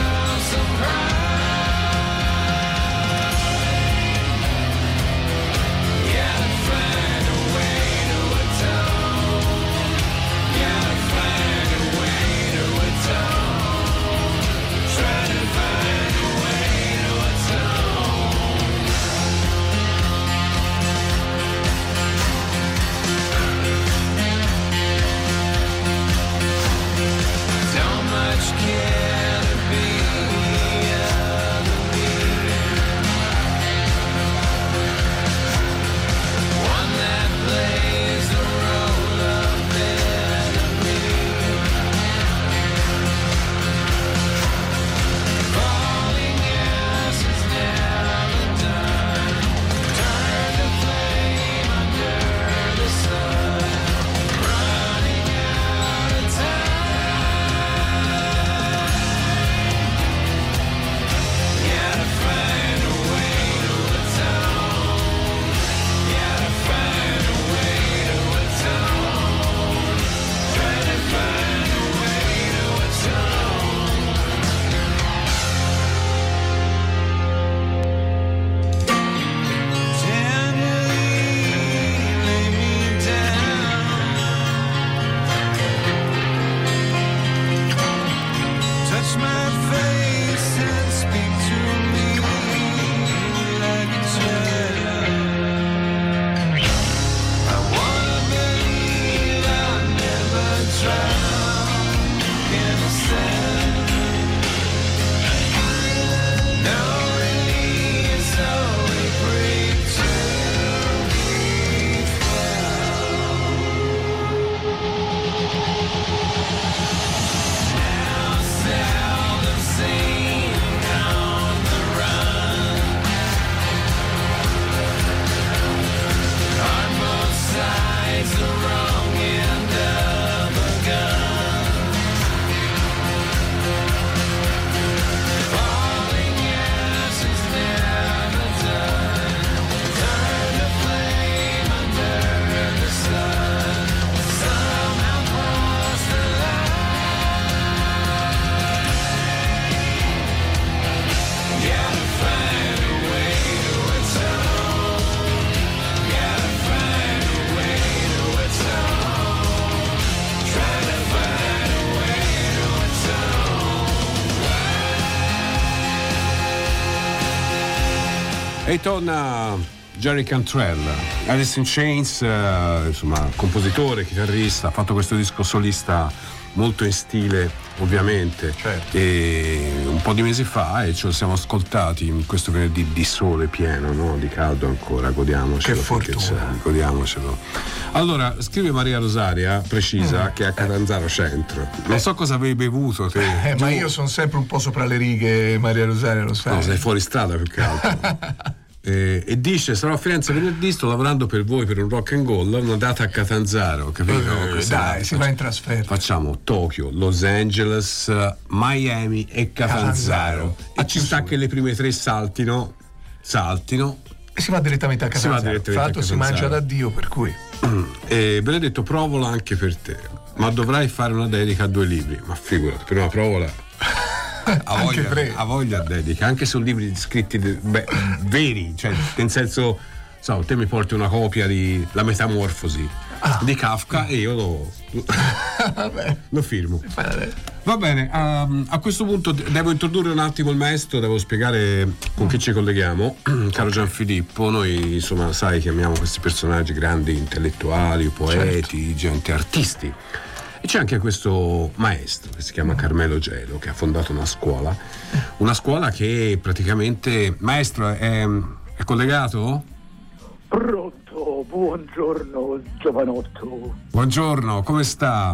E torna Jerry Cantrell, Alice in Chains, eh, insomma, compositore, chitarrista, ha fatto questo disco solista molto in stile, ovviamente, certo. E un po' di mesi fa e ce lo siamo ascoltati in questo venerdì di sole pieno, no? Di caldo ancora, godiamocelo. Che fortuna. Godiamocelo. Allora, scrive Maria Rosaria, precisa, mm. che è a Catanzaro Centro. Non so cosa avevi bevuto te. Eh, ma io sono sempre un po' sopra le righe, Maria Rosaria, lo sai. No, sei fuori strada più che altro. Eh, e dice: sarò a Firenze venerdì, sto lavorando per voi per un rock and roll, una data a Catanzaro, capito? Eh, dai, si va in trasferta. Facciamo Tokyo, Los Angeles, Miami e Catanzaro, Catanzaro. e ci sta che le prime tre saltino saltino E si va direttamente a Si va Catanzaro. direttamente Tra a l'altro si Catanzaro. mangia da Dio, per cui e Benedetto, provola anche per te, ma dovrai fare una dedica a due libri. Ma figurati, per una provola ha Anche voglia, tre. ha voglia dedica, anche su libri scritti de- beh, veri, cioè nel senso, so, te mi porti una copia di La Metamorfosi Ah. di Kafka e io lo, vabbè, lo firmo. vabbè. Va bene, um, a questo punto de- devo introdurre un attimo il maestro, devo spiegare con chi ci colleghiamo. Caro Gianfilippo, noi insomma sai che amiamo questi personaggi grandi, intellettuali, poeti, Certo. gente, artisti. E c'è anche questo maestro che si chiama Carmelo Gelo, che ha fondato una scuola, una scuola che praticamente... Maestro, è, è collegato? Pronto, buongiorno giovanotto. Buongiorno, come sta?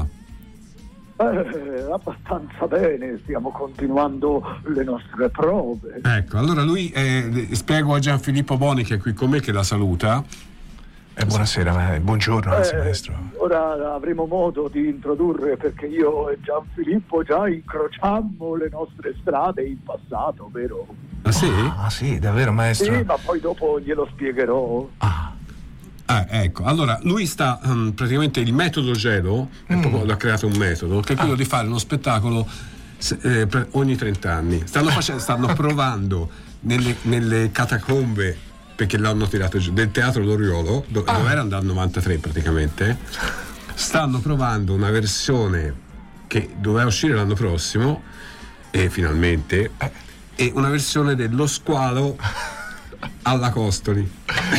Eh, abbastanza bene, stiamo continuando le nostre prove. Ecco, allora lui, eh, spiego a Gianfilippo Boni che è qui con me, che la saluta. Eh, buonasera, ma- buongiorno, anzi, Eh, maestro. ora avremo modo di introdurre, perché io e Gianfilippo già incrociammo le nostre strade in passato, vero? Ah sì? Ah, sì, davvero, maestro? Sì, ma poi dopo glielo spiegherò. Ah, Ah, ecco, allora lui sta um, praticamente il metodo Gelo è Mm. proprio, ha creato un metodo che è quello di fare uno spettacolo se- eh, per ogni trent'anni. Stanno facendo, stanno provando nelle, nelle catacombe, perché l'hanno tirato giù, del Teatro Loriolo, do- Ah. dove era dal novantatré praticamente. Stanno provando una versione che doveva uscire l'anno prossimo, e finalmente, e una versione dello squalo alla Costoli.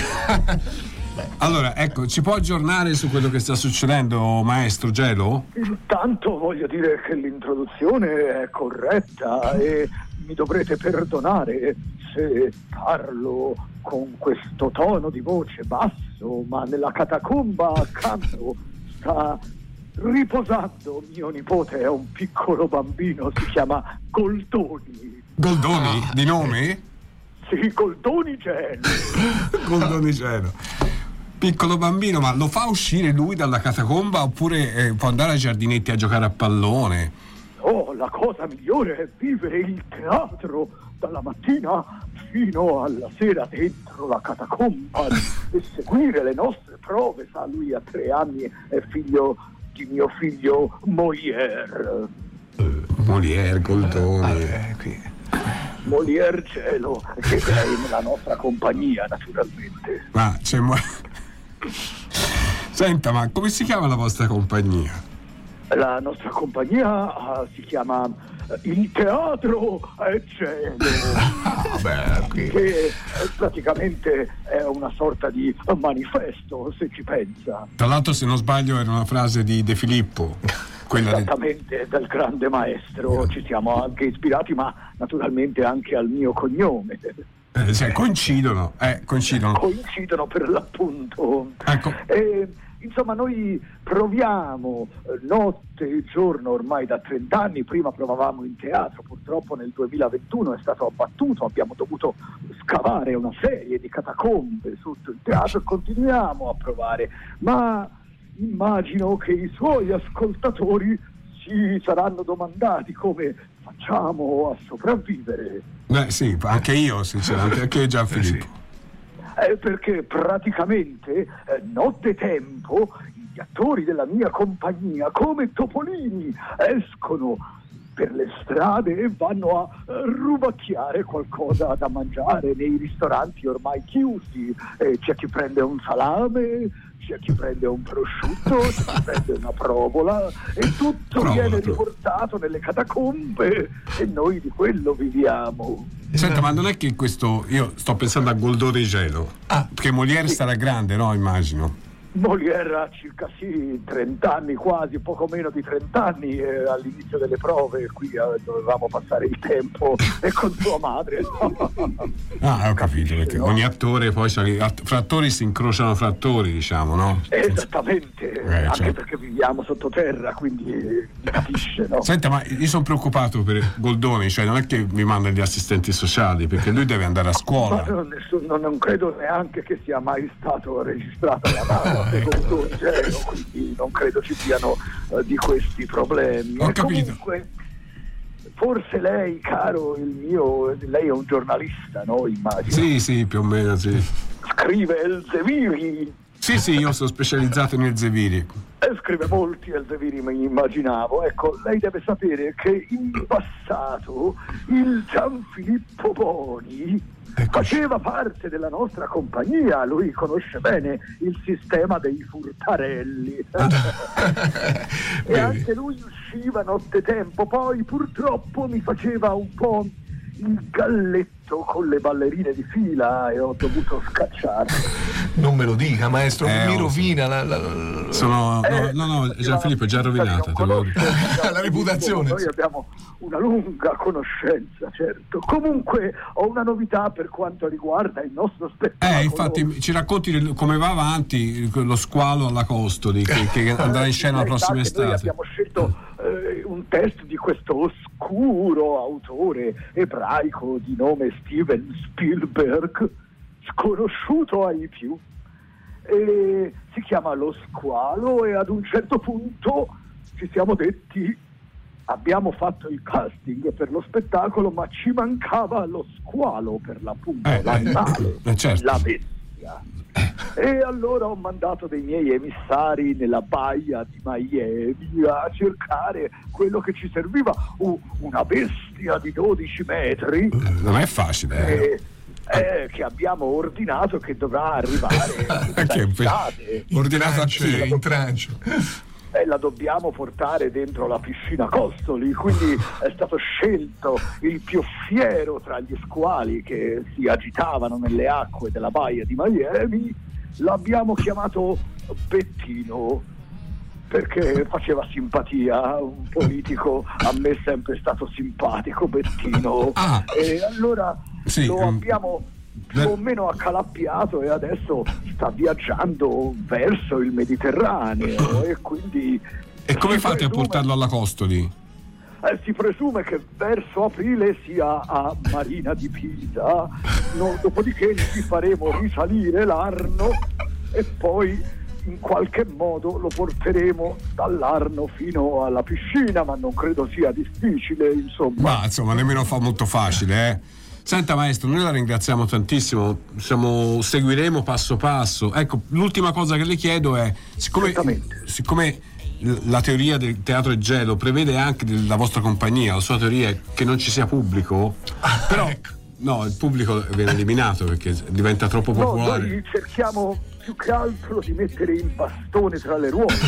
Allora, ecco, ci può aggiornare su quello che sta succedendo, maestro Gelo? Intanto voglio dire che l'introduzione è corretta e mi dovrete perdonare se parlo con questo tono di voce basso, ma nella catacomba accanto sta riposando mio nipote, è un piccolo bambino, si chiama Goldoni. Goldoni, di nome? Sì, Goldoni Gelo. Goldoni Gelo. Piccolo bambino, ma lo fa uscire lui dalla catacomba oppure eh, può andare ai giardinetti a giocare a pallone? Oh, la cosa migliore è vivere il teatro dalla mattina fino alla sera dentro la catacomba e seguire le nostre prove. Sa, lui a tre anni è figlio di mio figlio Molière. Molière, Goldoni. eh, qui. Molière Gelo, che è nella nostra compagnia, naturalmente. Ma c'è mo- Senta, ma come si chiama la vostra compagnia? La nostra compagnia ah, si chiama eh, Il Teatro è Gelo. Vabbè, qui. Che eh, praticamente è una sorta di manifesto, se ci pensa. Tra l'altro, se non sbaglio, era una frase di De Filippo, quella di... Esattamente, dal grande maestro. Ci siamo anche ispirati, ma naturalmente anche al mio cognome. eh, cioè, coincidono, eh, coincidono. Coincidono per l'appunto. Ecco. E, insomma, noi proviamo eh, notte e giorno ormai da trent'anni. Prima provavamo in teatro, purtroppo nel duemilaventuno è stato abbattuto, abbiamo dovuto scavare una serie di catacombe sotto il teatro e continuiamo a provare, ma immagino che i suoi ascoltatori si saranno domandati come facciamo a sopravvivere. Beh sì, anche io sinceramente, anche io Gianfilippo. Eh, perché praticamente eh, notte tempo gli attori della mia compagnia come topolini escono per le strade e vanno a eh, rubacchiare qualcosa da mangiare nei ristoranti ormai chiusi. Eh, c'è chi prende un salame, c'è chi prende un prosciutto, c'è chi prende una provola e tutto Provola, viene tu. riportato nelle catacombe e noi di quello viviamo. Senta, ma non è che questo, io sto pensando a Goldone Gelo, Ah. perché Molière sarà grande, no? Immagino. Molière ha circa sì, trenta anni quasi, poco meno di trenta anni eh, all'inizio delle prove, qui eh, dovevamo passare il tempo e con sua madre. Ah, ho capito, perché no? ogni attore poi c'ha- att- fra attori si incrociano fra attori, diciamo, no? Esattamente, Eh, anche certo. perché viviamo sottoterra, quindi eh, capisce, no? Senta, ma io sono preoccupato per Goldoni, cioè non è che mi manda gli assistenti sociali, perché lui deve andare a Ma scuola. non, nessuno- non credo neanche che sia mai stato registrato la data secondo il gelo, quindi non credo ci siano eh, di questi problemi. Ho E capito. comunque, forse lei, caro il mio, lei è un giornalista, no? Immagino. Sì, sì, più o meno, sì. Scrive Elzeviri. Sì, sì, io sono specializzato in Elzeviri. Eh, scrive molti Elzeviri, mi immaginavo. Ecco, lei deve sapere che in passato il Gianfilippo Boni faceva parte della nostra compagnia, lui conosce bene il sistema dei furtarelli. E anche lui usciva nottetempo, poi purtroppo mi faceva un po' il galletto con le ballerine di fila e ho dovuto scacciarlo. Non me lo dica, maestro, Eh, mi oh, rovina la, la, la- Sono. Eh, No, no, no, Gianfilippo è già non rovinata, te lo conosce Gianfilippo, La reputazione. Noi abbiamo una lunga conoscenza, certo. Comunque ho una novità per quanto riguarda il nostro spettacolo. Eh, infatti, ci racconti il- come va avanti lo squalo alla Costoli, che, che andrà in scena la Lei sa prossima che noi estate. abbiamo scelto eh, un testo di questo oscuro autore ebraico di nome Steven Spielberg, sconosciuto ai più. E si chiama Lo Squalo e ad un certo punto ci siamo detti: abbiamo fatto il casting per lo spettacolo, ma ci mancava lo squalo per l'appunto, Eh, l'animale, eh, certo. la bestia. E allora ho mandato dei miei emissari nella baia di Miami a cercare quello che ci serviva, u- una bestia di dodici metri Non è facile, eh. eh, eh, che abbiamo ordinato che dovrà arrivare Perché? quest'estate. Ordinato a Trancio, chi? in trancio. E la dobbiamo portare dentro la piscina Costoli, quindi è stato scelto il più fiero tra gli squali che si agitavano nelle acque della baia di Miami. L'abbiamo chiamato Bettino perché faceva simpatia, un politico a me è sempre stato simpatico, Bettino. Ah. E allora Sì, lo mm. abbiamo più o meno accalappiato e adesso sta viaggiando verso il Mediterraneo e quindi E come si fate a presume- portarlo alla Costoli? eh, si presume che verso aprile sia a Marina di Pisa, no, dopodiché gli faremo risalire l'Arno e poi in qualche modo lo porteremo dall'Arno fino alla piscina, ma non credo sia difficile, insomma. Ma insomma, nemmeno fa molto facile, eh. Senta maestro, noi la ringraziamo tantissimo, siamo, seguiremo passo passo. Ecco, l'ultima cosa che le chiedo è, siccome, Certamente. siccome la teoria del teatro e gelo prevede anche la vostra compagnia, la sua teoria è che non ci sia pubblico, però no, il pubblico viene eliminato perché diventa troppo No, popolare. noi cerchiamo più che altro di mettere il bastone tra le ruote,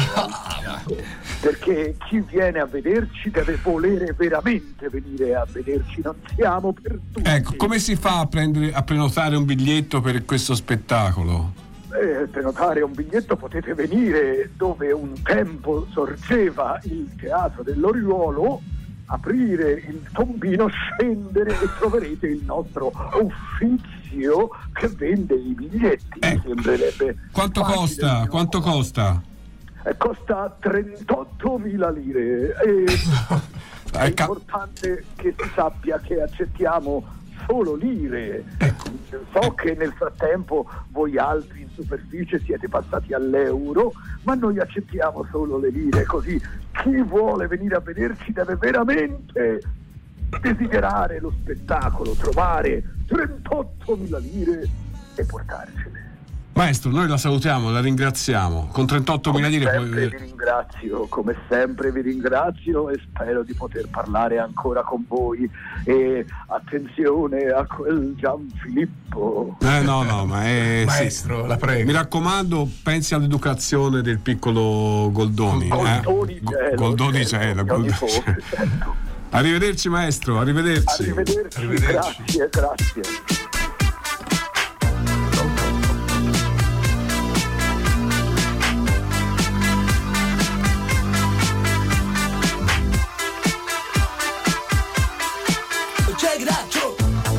perché chi viene a vederci deve volere veramente venire a vederci, non siamo per tutti. Ecco, come si fa a, prendere, a prenotare un biglietto per questo spettacolo? Eh, per notare un biglietto potete venire dove un tempo sorgeva il teatro dell'Oriuolo, aprire il tombino, scendere e troverete il nostro uffizio che vende i biglietti. Eh, Mi sembrerebbe Quanto facile, costa? no? Quanto costa? Eh, costa trentottomila lire e è Eh, ca- importante che si sappia che accettiamo solo lire. So che nel frattempo voi altri in superficie siete passati all'euro, ma noi accettiamo solo le lire, così chi vuole venire a vederci deve veramente desiderare lo spettacolo, trovare trentottomila lire e portarcele. Maestro, noi la salutiamo, la ringraziamo. Con trentottomila Come lire sempre poi... vi ringrazio, come sempre vi ringrazio e spero di poter parlare ancora con voi. E attenzione a quel Gianfilippo. Eh no, no, ma è... Maestro, sì. la prego. Mi raccomando, pensi all'educazione del piccolo Goldoni. Goldonicello, eh? Goldonicello, certo, Goldonicello. mio nipote, certo. Arrivederci maestro, arrivederci. Arrivederci, Arrivederci. grazie, grazie. Check it out, Joe.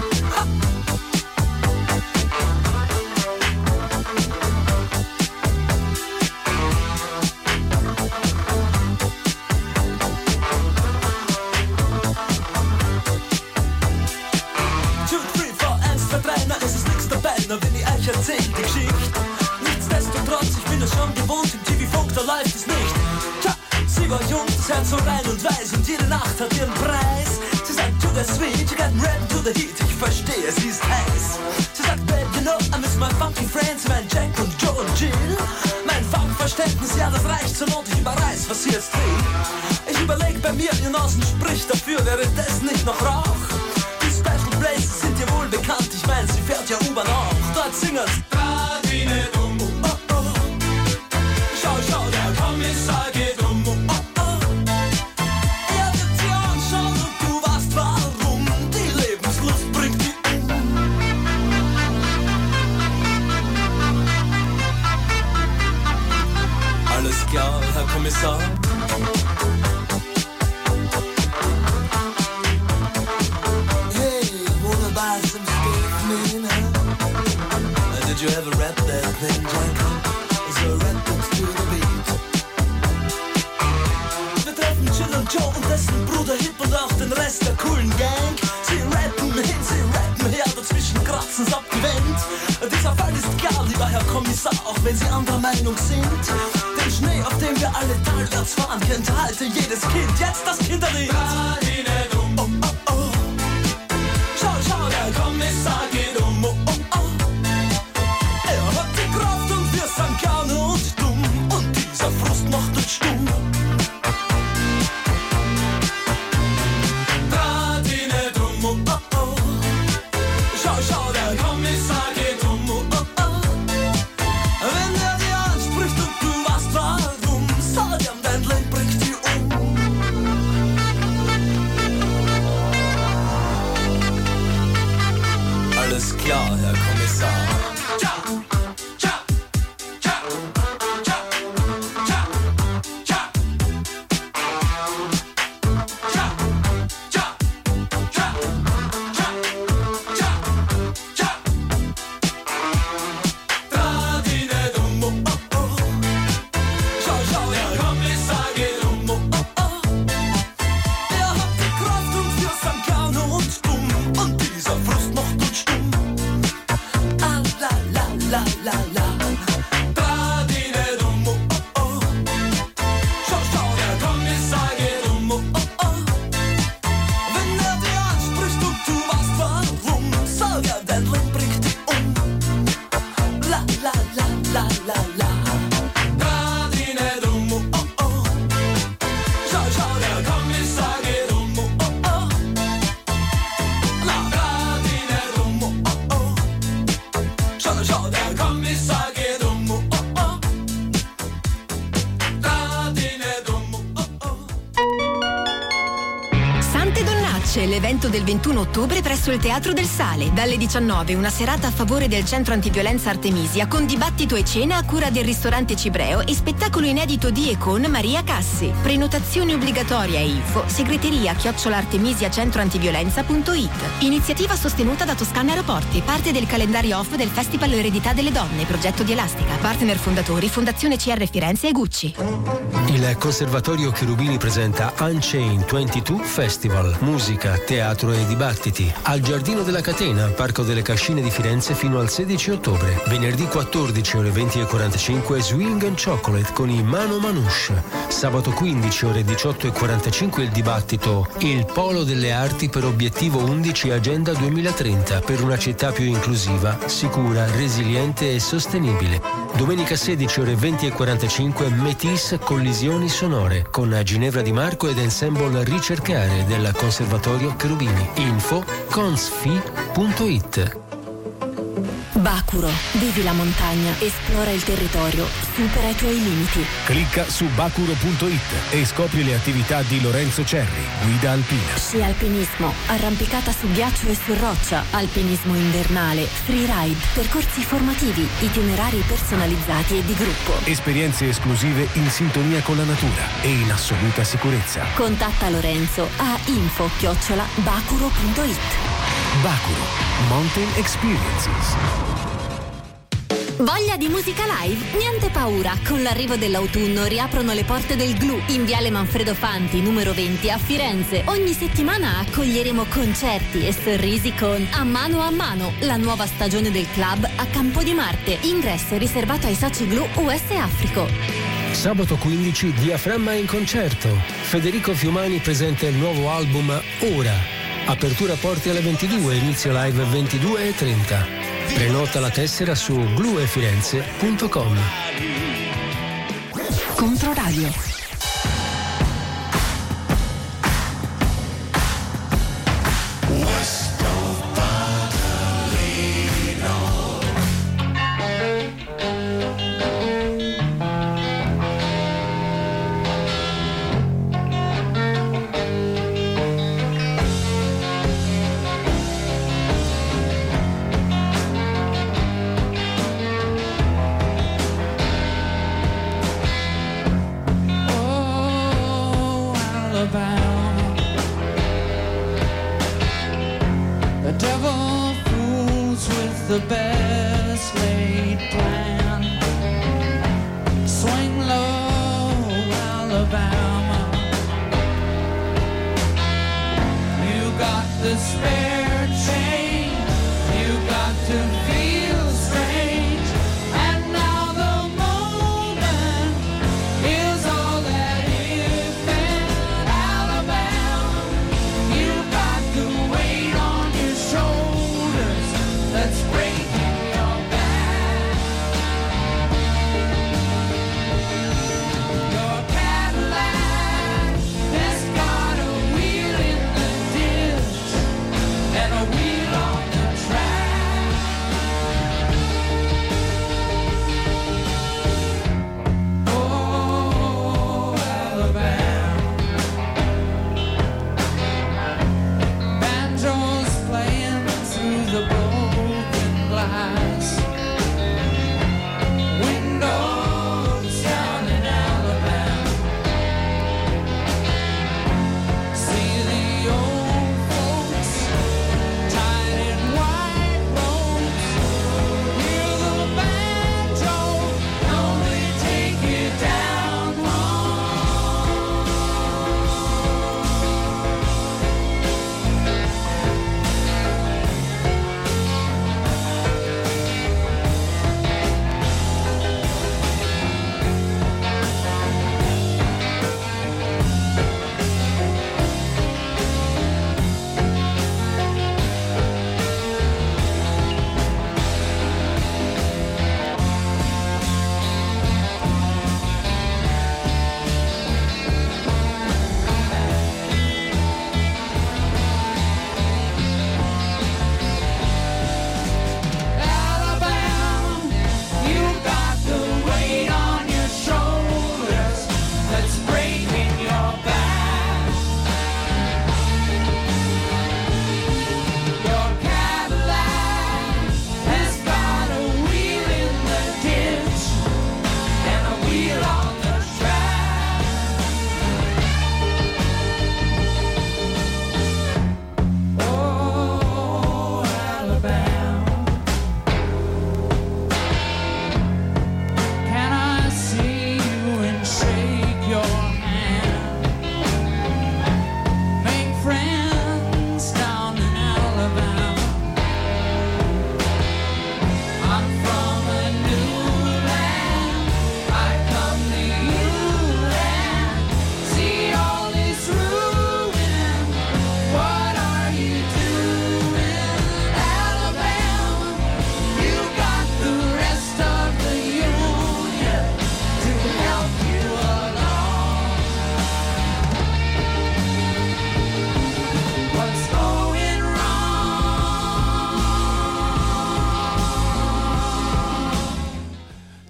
Two, three, four, eins, zwei, drei, na es ist nix dabei, na wenn ich euch erzähl die Geschichte. Nichtsdestotrotz, ich bin es schon gewohnt, im T V-Funk, da läuft es nicht. Tja, sie war jung, das Herz so rein und weiß und jede Nacht hat ihren Preis. Sie sagt, sugar sweet, you got red to the heat, ich verstehe, sie ist heiß. Sie sagt, babe, you know, I miss my funky friends, mein Jack und Joe und Jill. Mein Funkverständnis, ja, das reicht zur Not, ich überreiß, was sie jetzt will. Ich überleg bei mir, ihr Nasen spricht dafür, wäre das nicht noch Rauch? Die Special Places sind dir wohl bekannt, ich mein, sie fährt ja U-Bahn auch. Dort singen's Radine dumm, oh oh. Schau, schau, der Kommissar geht um, oh oh. Er wird sie anschauen und du weißt warum, die Lebenslust bringt die um. Alles klar, Herr Kommissar. Hey, wanna buy some steak, man, huh? Did you ever rap that thing, Jack? So rap it to the beat. Wir treffen Jill und Joe und dessen Bruder Hip und auch den Rest der coolen Gang. Sie rappen hin, sie rappen her, dazwischen kratzen's abgewendet. Dieser Fall ist klar, lieber Herr Kommissar, auch wenn Sie anderer Meinung sind. Den Schnee, auf dem wir alle talwärts fahren, kennt halte jedes Kind. Jetzt das Kinderlied. Oh, oh, oh. Schau, schau, der Kommissar geht um. Oh, oh, oh. Er hat die Kraft und wir sind gerne und dumm. Und dieser Frust macht uns stumm. Draht ihn nicht um. Oh, oh, oh. Schau, schau, der Kommissar geht um. Oh, oh, oh. Wenn er dir anspricht und du weißt warum, sag ihm, dein Leben bringt dich um. Alles klar, Herr Kommissar. Tja, tja, tja, tja, tja, tja. Tja, tja, tja, tja, tja, tja. Draht ihn nicht um, oh, oh, oh. Schau, schau, der Kommissar geht um, oh, oh, oh. Er hat die Kraft und wir sind gerne und dumm. Und dieser Frust macht uns stumm. Ah, la, la, la, la, la. Draht ihn nicht um, oh, oh, oh. Schau, schau, der Kommissar geht um, oh, oh, oh. Wenn er dir anspricht und du weißt warum, sag er, dein Leben bringt dich um. La, la, la, la, la, la. Draht ihn nicht um, oh, oh, oh. Schau, schau, der Kommissar geht um, oh, oh, oh. Na, draht ihn nicht um, oh, oh, oh. Schau, schau, der Kommissar geht um, oh, oh, oh. Draht ihn nicht um, oh, oh, oh. Sante Donnacce, l'evento del ventuno ottobre presso il Teatro del Sale. Dalle diciannove una serata a favore del centro antiviolenza Artemisia con dibattito e cena a cura del ristorante Cibreo e spettacolo inedito di e con Maria Cassi. Prenotazione obbligatoria e info segreteria chiocciola artemisia centro antiviolenza punto it. Iniziativa sostenuta da Toscana Aeroporti, parte del calendario off del Festival Eredità delle Donne, progetto di Elastica. Partner fondatori Fondazione C R Firenze e Gucci. Il Conservatorio Cherubini presenta Unchained ventidue Festival, musica, musica, teatro e dibattiti. Al Giardino della Catena, Parco delle Cascine di Firenze fino al sedici ottobre. Venerdì quattordici ore venti e quarantacinque Swing and Chocolate con i Mano Manouche. Sabato quindici ore diciotto e quarantacinque il dibattito Il Polo delle Arti per Obiettivo undici Agenda duemilatrenta per una città più inclusiva, sicura, resiliente e sostenibile. Domenica sedici ore venti e quarantacinque Metis Collisioni Sonore con Ginevra Di Marco ed Ensemble Ricercare del Conservatorio Cherubini. Info consfi punto it. Bacuro, vivi la montagna, esplora il territorio, supera i tuoi limiti. Clicca su bacuro punto it e scopri le attività di Lorenzo Cerri, guida alpina. Sci alpinismo, arrampicata su ghiaccio e su roccia, alpinismo invernale, freeride, percorsi formativi, itinerari personalizzati e di gruppo. Esperienze esclusive in sintonia con la natura e in assoluta sicurezza. Contatta Lorenzo a info chiocciola bacuro punto it. Bacuro, Mountain Experiences. Voglia di musica live? Niente paura, con l'arrivo dell'autunno riaprono le porte del Glu in Viale Manfredo Fanti, numero venti a Firenze. Ogni settimana accoglieremo concerti e sorrisi con A Mano a Mano, la nuova stagione del club a Campo di Marte. Ingresso riservato ai soci Glu U S Africo. Sabato quindici Diaframma in concerto. Federico Fiumani presenta il nuovo album Ora. Apertura porte alle ventidue, inizio live ventidue e trenta. Prenota la tessera su glu e firenze punto com. Controradio. The best laid plan. Swing low, Alabama. You got the spare change. You got to feel strange. And now the moment is all that if in Alabama. You got the weight on your shoulders. Let's break it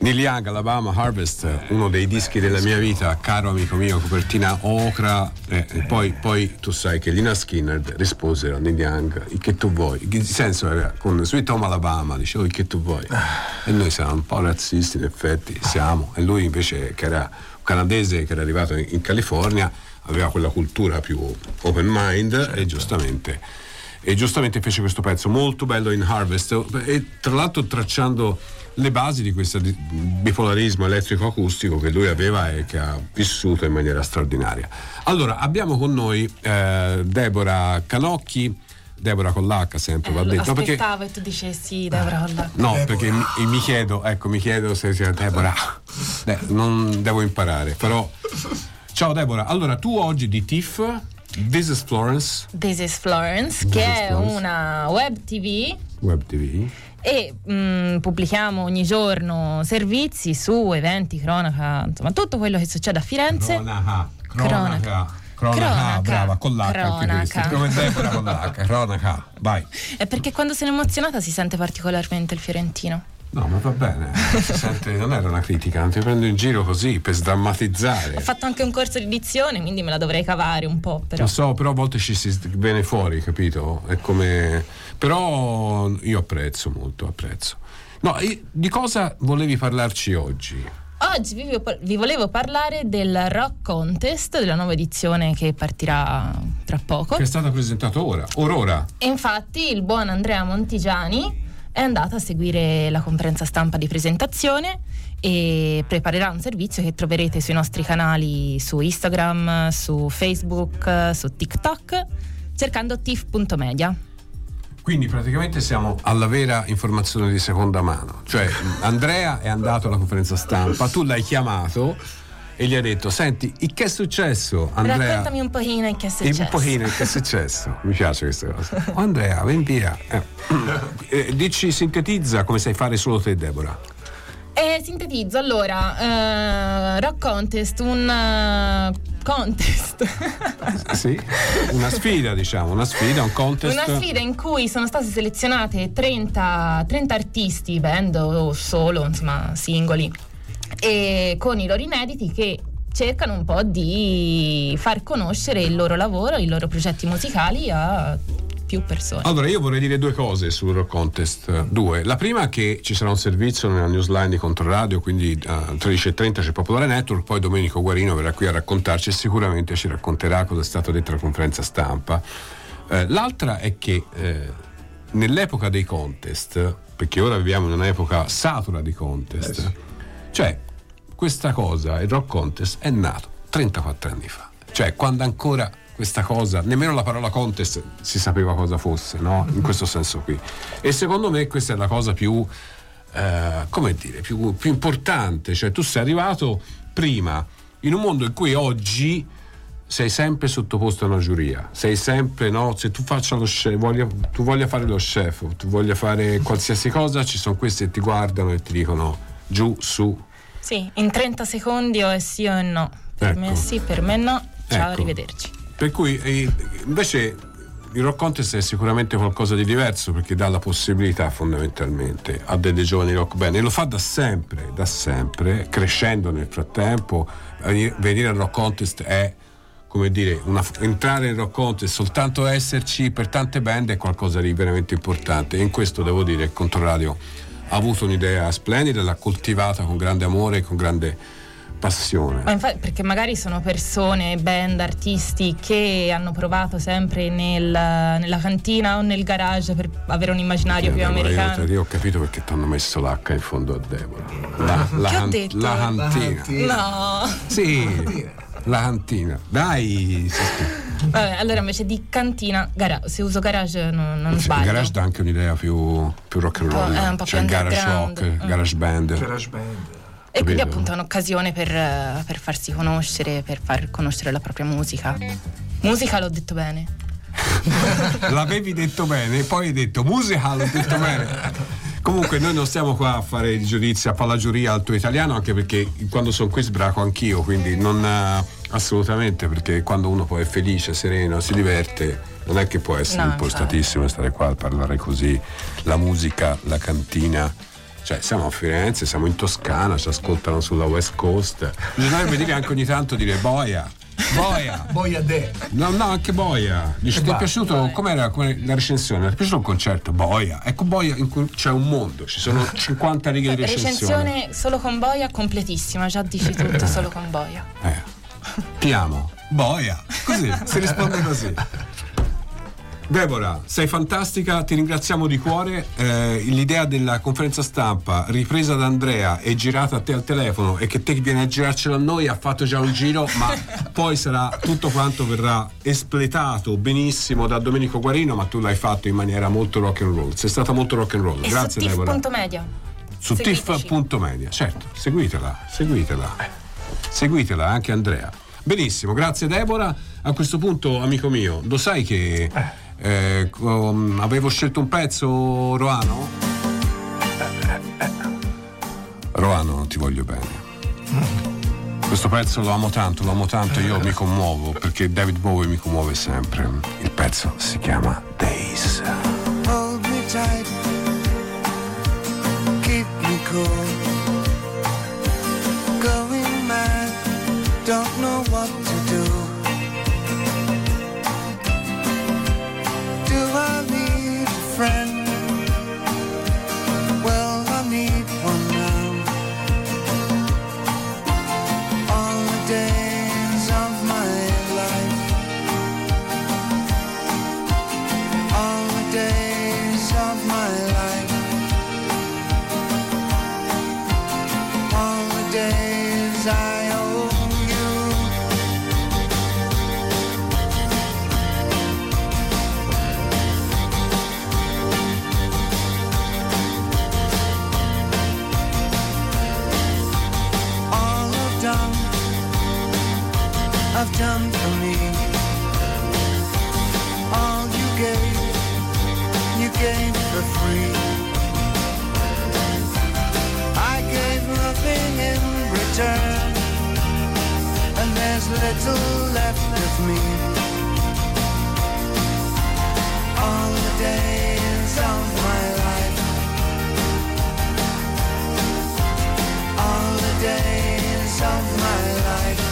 Neil Young, Alabama, Harvest, uno dei dischi della mia vita, caro amico mio, copertina ocra, eh, e poi, poi tu sai che Lynyrd Skynyrd risposero a Neil Young, il che tu vuoi, in senso era con Sweet Home Alabama, dicevo il che tu vuoi, e noi siamo un po' razzisti in effetti, siamo, e lui invece che era un canadese che era arrivato in, in California aveva quella cultura più open mind, certo. e giustamente e giustamente fece questo pezzo molto bello in Harvest, e tra l'altro tracciando le basi di questo bipolarismo elettrico-acustico che lui aveva e che ha vissuto in maniera straordinaria. Allora, abbiamo con noi eh, Deborah Canocchi, Deborah con l'H sempre, eh, va detto. Aspettavo perché... e tu dicessi Deborah con l'H. No, Deborah. perché mi, mi chiedo, ecco, mi chiedo se sia Deborah. Eh, non devo imparare, però... Ciao Deborah, allora tu oggi di T I F, This is Florence. This is Florence, This che is è Florence. una web tv. Web tivù. E mh, pubblichiamo ogni giorno servizi su eventi, cronaca, insomma tutto quello che succede a Firenze. Cronaca. Cronaca. Cronaca, Cronaca. brava, con l'H anche questo. Cronaca. Come Deborah con l'H, cronaca, vai. È perché quando sono emozionata si sente particolarmente il fiorentino. No, ma va bene, si sente, non era una critica, non ti prendo in giro così per sdrammatizzare. Ho fatto anche un corso di dizione, quindi me la dovrei cavare un po', però. Lo so, però a volte ci si viene fuori, capito? È come... Però io apprezzo molto, apprezzo. No, e di cosa volevi parlarci oggi? Oggi vi, vi volevo parlare del Rock Contest, della nuova edizione che partirà tra poco. Che è stata presentata ora, orora. E infatti il buon Andrea Montigiani è andato a seguire la conferenza stampa di presentazione e preparerà un servizio che troverete sui nostri canali su Instagram, su Facebook, su TikTok, cercando tif punto media. Quindi praticamente siamo alla vera informazione di seconda mano, cioè Andrea è andato alla conferenza stampa, tu l'hai chiamato e gli hai detto: senti, che è successo, Andrea? Raccontami un pochino che è successo. Un pochino che è successo, mi piace questa cosa. Oh, Andrea, ven via. Eh. Eh, dici, sintetizza come sai fare solo te, Deborah. E sintetizzo, allora, uh, Rock Contest, un uh, contest. Sì, una sfida, diciamo, una sfida, un contest. Una sfida in cui sono state selezionate trenta, trenta artisti, band o solo, insomma, singoli, e con i loro inediti che cercano un po' di far conoscere il loro lavoro, i loro progetti musicali a più persone. Allora, io vorrei dire due cose sul Rock Contest. Due. La prima è che ci sarà un servizio nella newsline di Controradio, quindi a tredici e trenta c'è Popolare Network, poi Domenico Guarino verrà qui a raccontarci e sicuramente ci racconterà cosa è stato detto alla conferenza stampa. Eh, l'altra è che eh, nell'epoca dei contest, perché ora viviamo in un'epoca satura di contest, yes. Cioè questa cosa, il Rock Contest, è nato trentaquattro anni fa, cioè quando ancora questa cosa, nemmeno la parola contest si sapeva cosa fosse, no? In questo senso qui. E secondo me questa è la cosa più eh, come dire, più, più importante, cioè tu sei arrivato prima in un mondo in cui oggi sei sempre sottoposto a una giuria, sei sempre, no? Se tu faccia lo chef, voglia, tu voglia fare lo chef, tu voglia fare qualsiasi cosa, ci sono questi che ti guardano e ti dicono giù, su. Sì, in trenta secondi o è sì o è no. Per Ecco. me sì, per me no. Ciao, Ecco. arrivederci. Per cui eh, invece il Rock Contest è sicuramente qualcosa di diverso, perché dà la possibilità fondamentalmente a delle giovani rock band, e lo fa da sempre, da sempre, crescendo nel frattempo. Venire, venire al Rock Contest è, come dire, una, entrare in Rock Contest, soltanto esserci per tante band è qualcosa di veramente importante, e in questo devo dire che Controradio ha avuto un'idea splendida, l'ha coltivata con grande amore e con grande passione. Ma infatti, perché magari sono persone, band, artisti che hanno provato sempre nel, nella cantina o nel garage per avere un immaginario Sì, più allora, americano. Io, io ho capito perché ti hanno messo l'H in fondo a Deborah. La, la, Che ho can- detto? la cantina. No. Sì, la cantina. Dai. Vabbè, allora invece di cantina, gara- se uso garage non, non Sì, il sbaglio. garage dà anche un'idea più, più rock and roll, Un po'- è un po' cioè più garage underground. rock, Mm. garage band. Garage band. E quindi Capito? appunto è un'occasione per, eh, per farsi conoscere, per far conoscere la propria musica. Musica l'ho detto bene. L'avevi detto bene, poi hai detto musica, l'ho detto bene. Comunque noi non stiamo qua a fare i giudizi, a fare la giuria al tuo italiano, anche perché quando sono qui sbraco anch'io, quindi non eh, assolutamente, perché quando uno poi è felice, sereno, si diverte, non è che può essere No, impostatissimo e stare qua a parlare così. La musica, la cantina Cioè, siamo a Firenze, siamo in Toscana, ci ascoltano sulla West Coast. Bisognerebbe dire anche ogni tanto dire boia. Boia. Boia de. No, no, anche boia. Dice, ti è piaciuto? Com'era, com'era la recensione? Ti è piaciuto un concerto? Boia. Ecco, boia in cui c'è un mondo, ci sono cinquanta righe di recensione. Recensione solo con boia completissima, già dici tutto solo con boia. Eh. Ti amo. Boia. Così, si risponde così. Deborah, sei fantastica, ti ringraziamo di cuore. Eh, l'idea della conferenza stampa ripresa da Andrea e girata a te al telefono e che te vieni a girarcela a noi ha fatto già un giro, ma poi sarà tutto quanto verrà espletato benissimo da Domenico Guarino, ma tu l'hai fatto in maniera molto rock and roll. Sei stata molto rock and roll. E Grazie su Deborah. tif punto media. Su tif punto media, certo, seguitela, seguitela. Seguitela anche Andrea. Benissimo, grazie Deborah. A questo punto, amico mio, lo sai che eh, um, avevo scelto un pezzo, Roano? Roano, ti voglio bene. Questo pezzo lo amo tanto, lo amo tanto, io mi commuovo perché David Bowie mi commuove sempre. Il pezzo si chiama Days. Hold me tight, keep me cool. Going mad, don't know what to do. Do I need a friend? Well, I need one now. All the days of my life, all the days of my life, all the days I owe you. All I've done, I've done for me. All you gave, you gave for free. I gave nothing in return, and there's little left of me. All the days of my life, all the days of my life,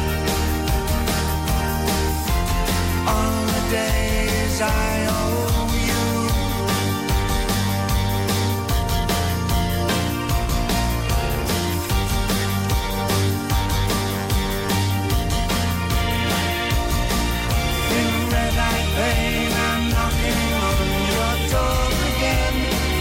all the days I owe you. In red-eyed pain, I'm knocking on your door again.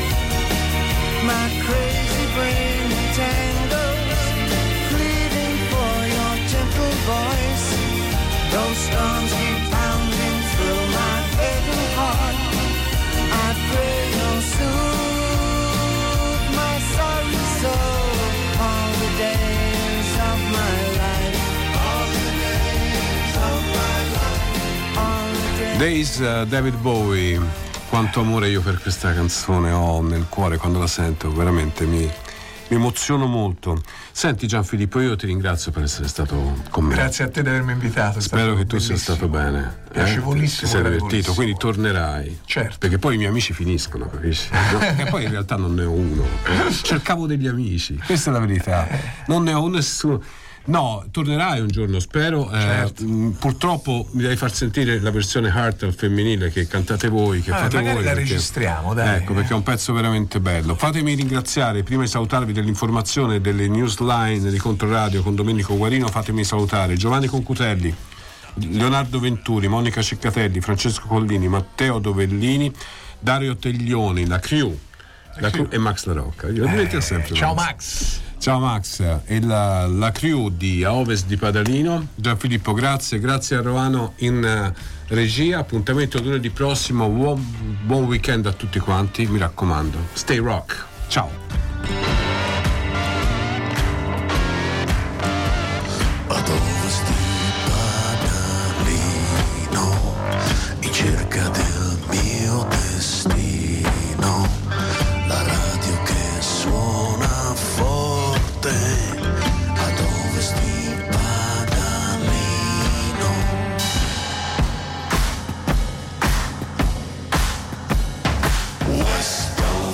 My crazy brain tangles, pleading for your gentle voice. Those storms keep pounding through my aching heart. I pray you'll soothe my sorry soul. All the days of my life, all the days of my life, all the days. Days, uh, David Bowie. Quanto amore io per questa canzone ho nel cuore quando la sento, veramente mi, mi emoziono molto. Senti Gianfilippo, io ti ringrazio per essere stato con me. Grazie a te di avermi invitato. Spero che tu sia stato bene. Piacevolissimo. Ti sei divertito, gradevolissimo. quindi tornerai. Certo. Perché poi i miei amici finiscono, capisci? No? E poi in realtà non ne ho uno. Cercavo degli amici, questa è la verità. Non ne ho nessuno. No, tornerai un giorno, spero. Certo. Eh, mh, purtroppo mi devi far sentire la versione Heart al femminile che cantate voi, che Ah, fate magari voi. la perché- registriamo, dai. Ecco, perché è un pezzo veramente bello. Fatemi ringraziare, prima di salutarvi dell'informazione delle newsline di Controradio con Domenico Guarino, fatemi salutare Giovanni Concutelli, Leonardo Venturi, Monica Ceccatelli, Francesco Collini, Matteo Dovellini, Dario Teglioni, la Crew, la crew e Max La Rocca. Io lo dimentico sempre, Ciao Max. Ciao Max e la, la crew di A Ovest di Padalino. Gianfilippo, grazie, grazie a Roano in uh, regia. Appuntamento lunedì prossimo. Buon, buon weekend a tutti quanti, mi raccomando. Stay rock. Ciao.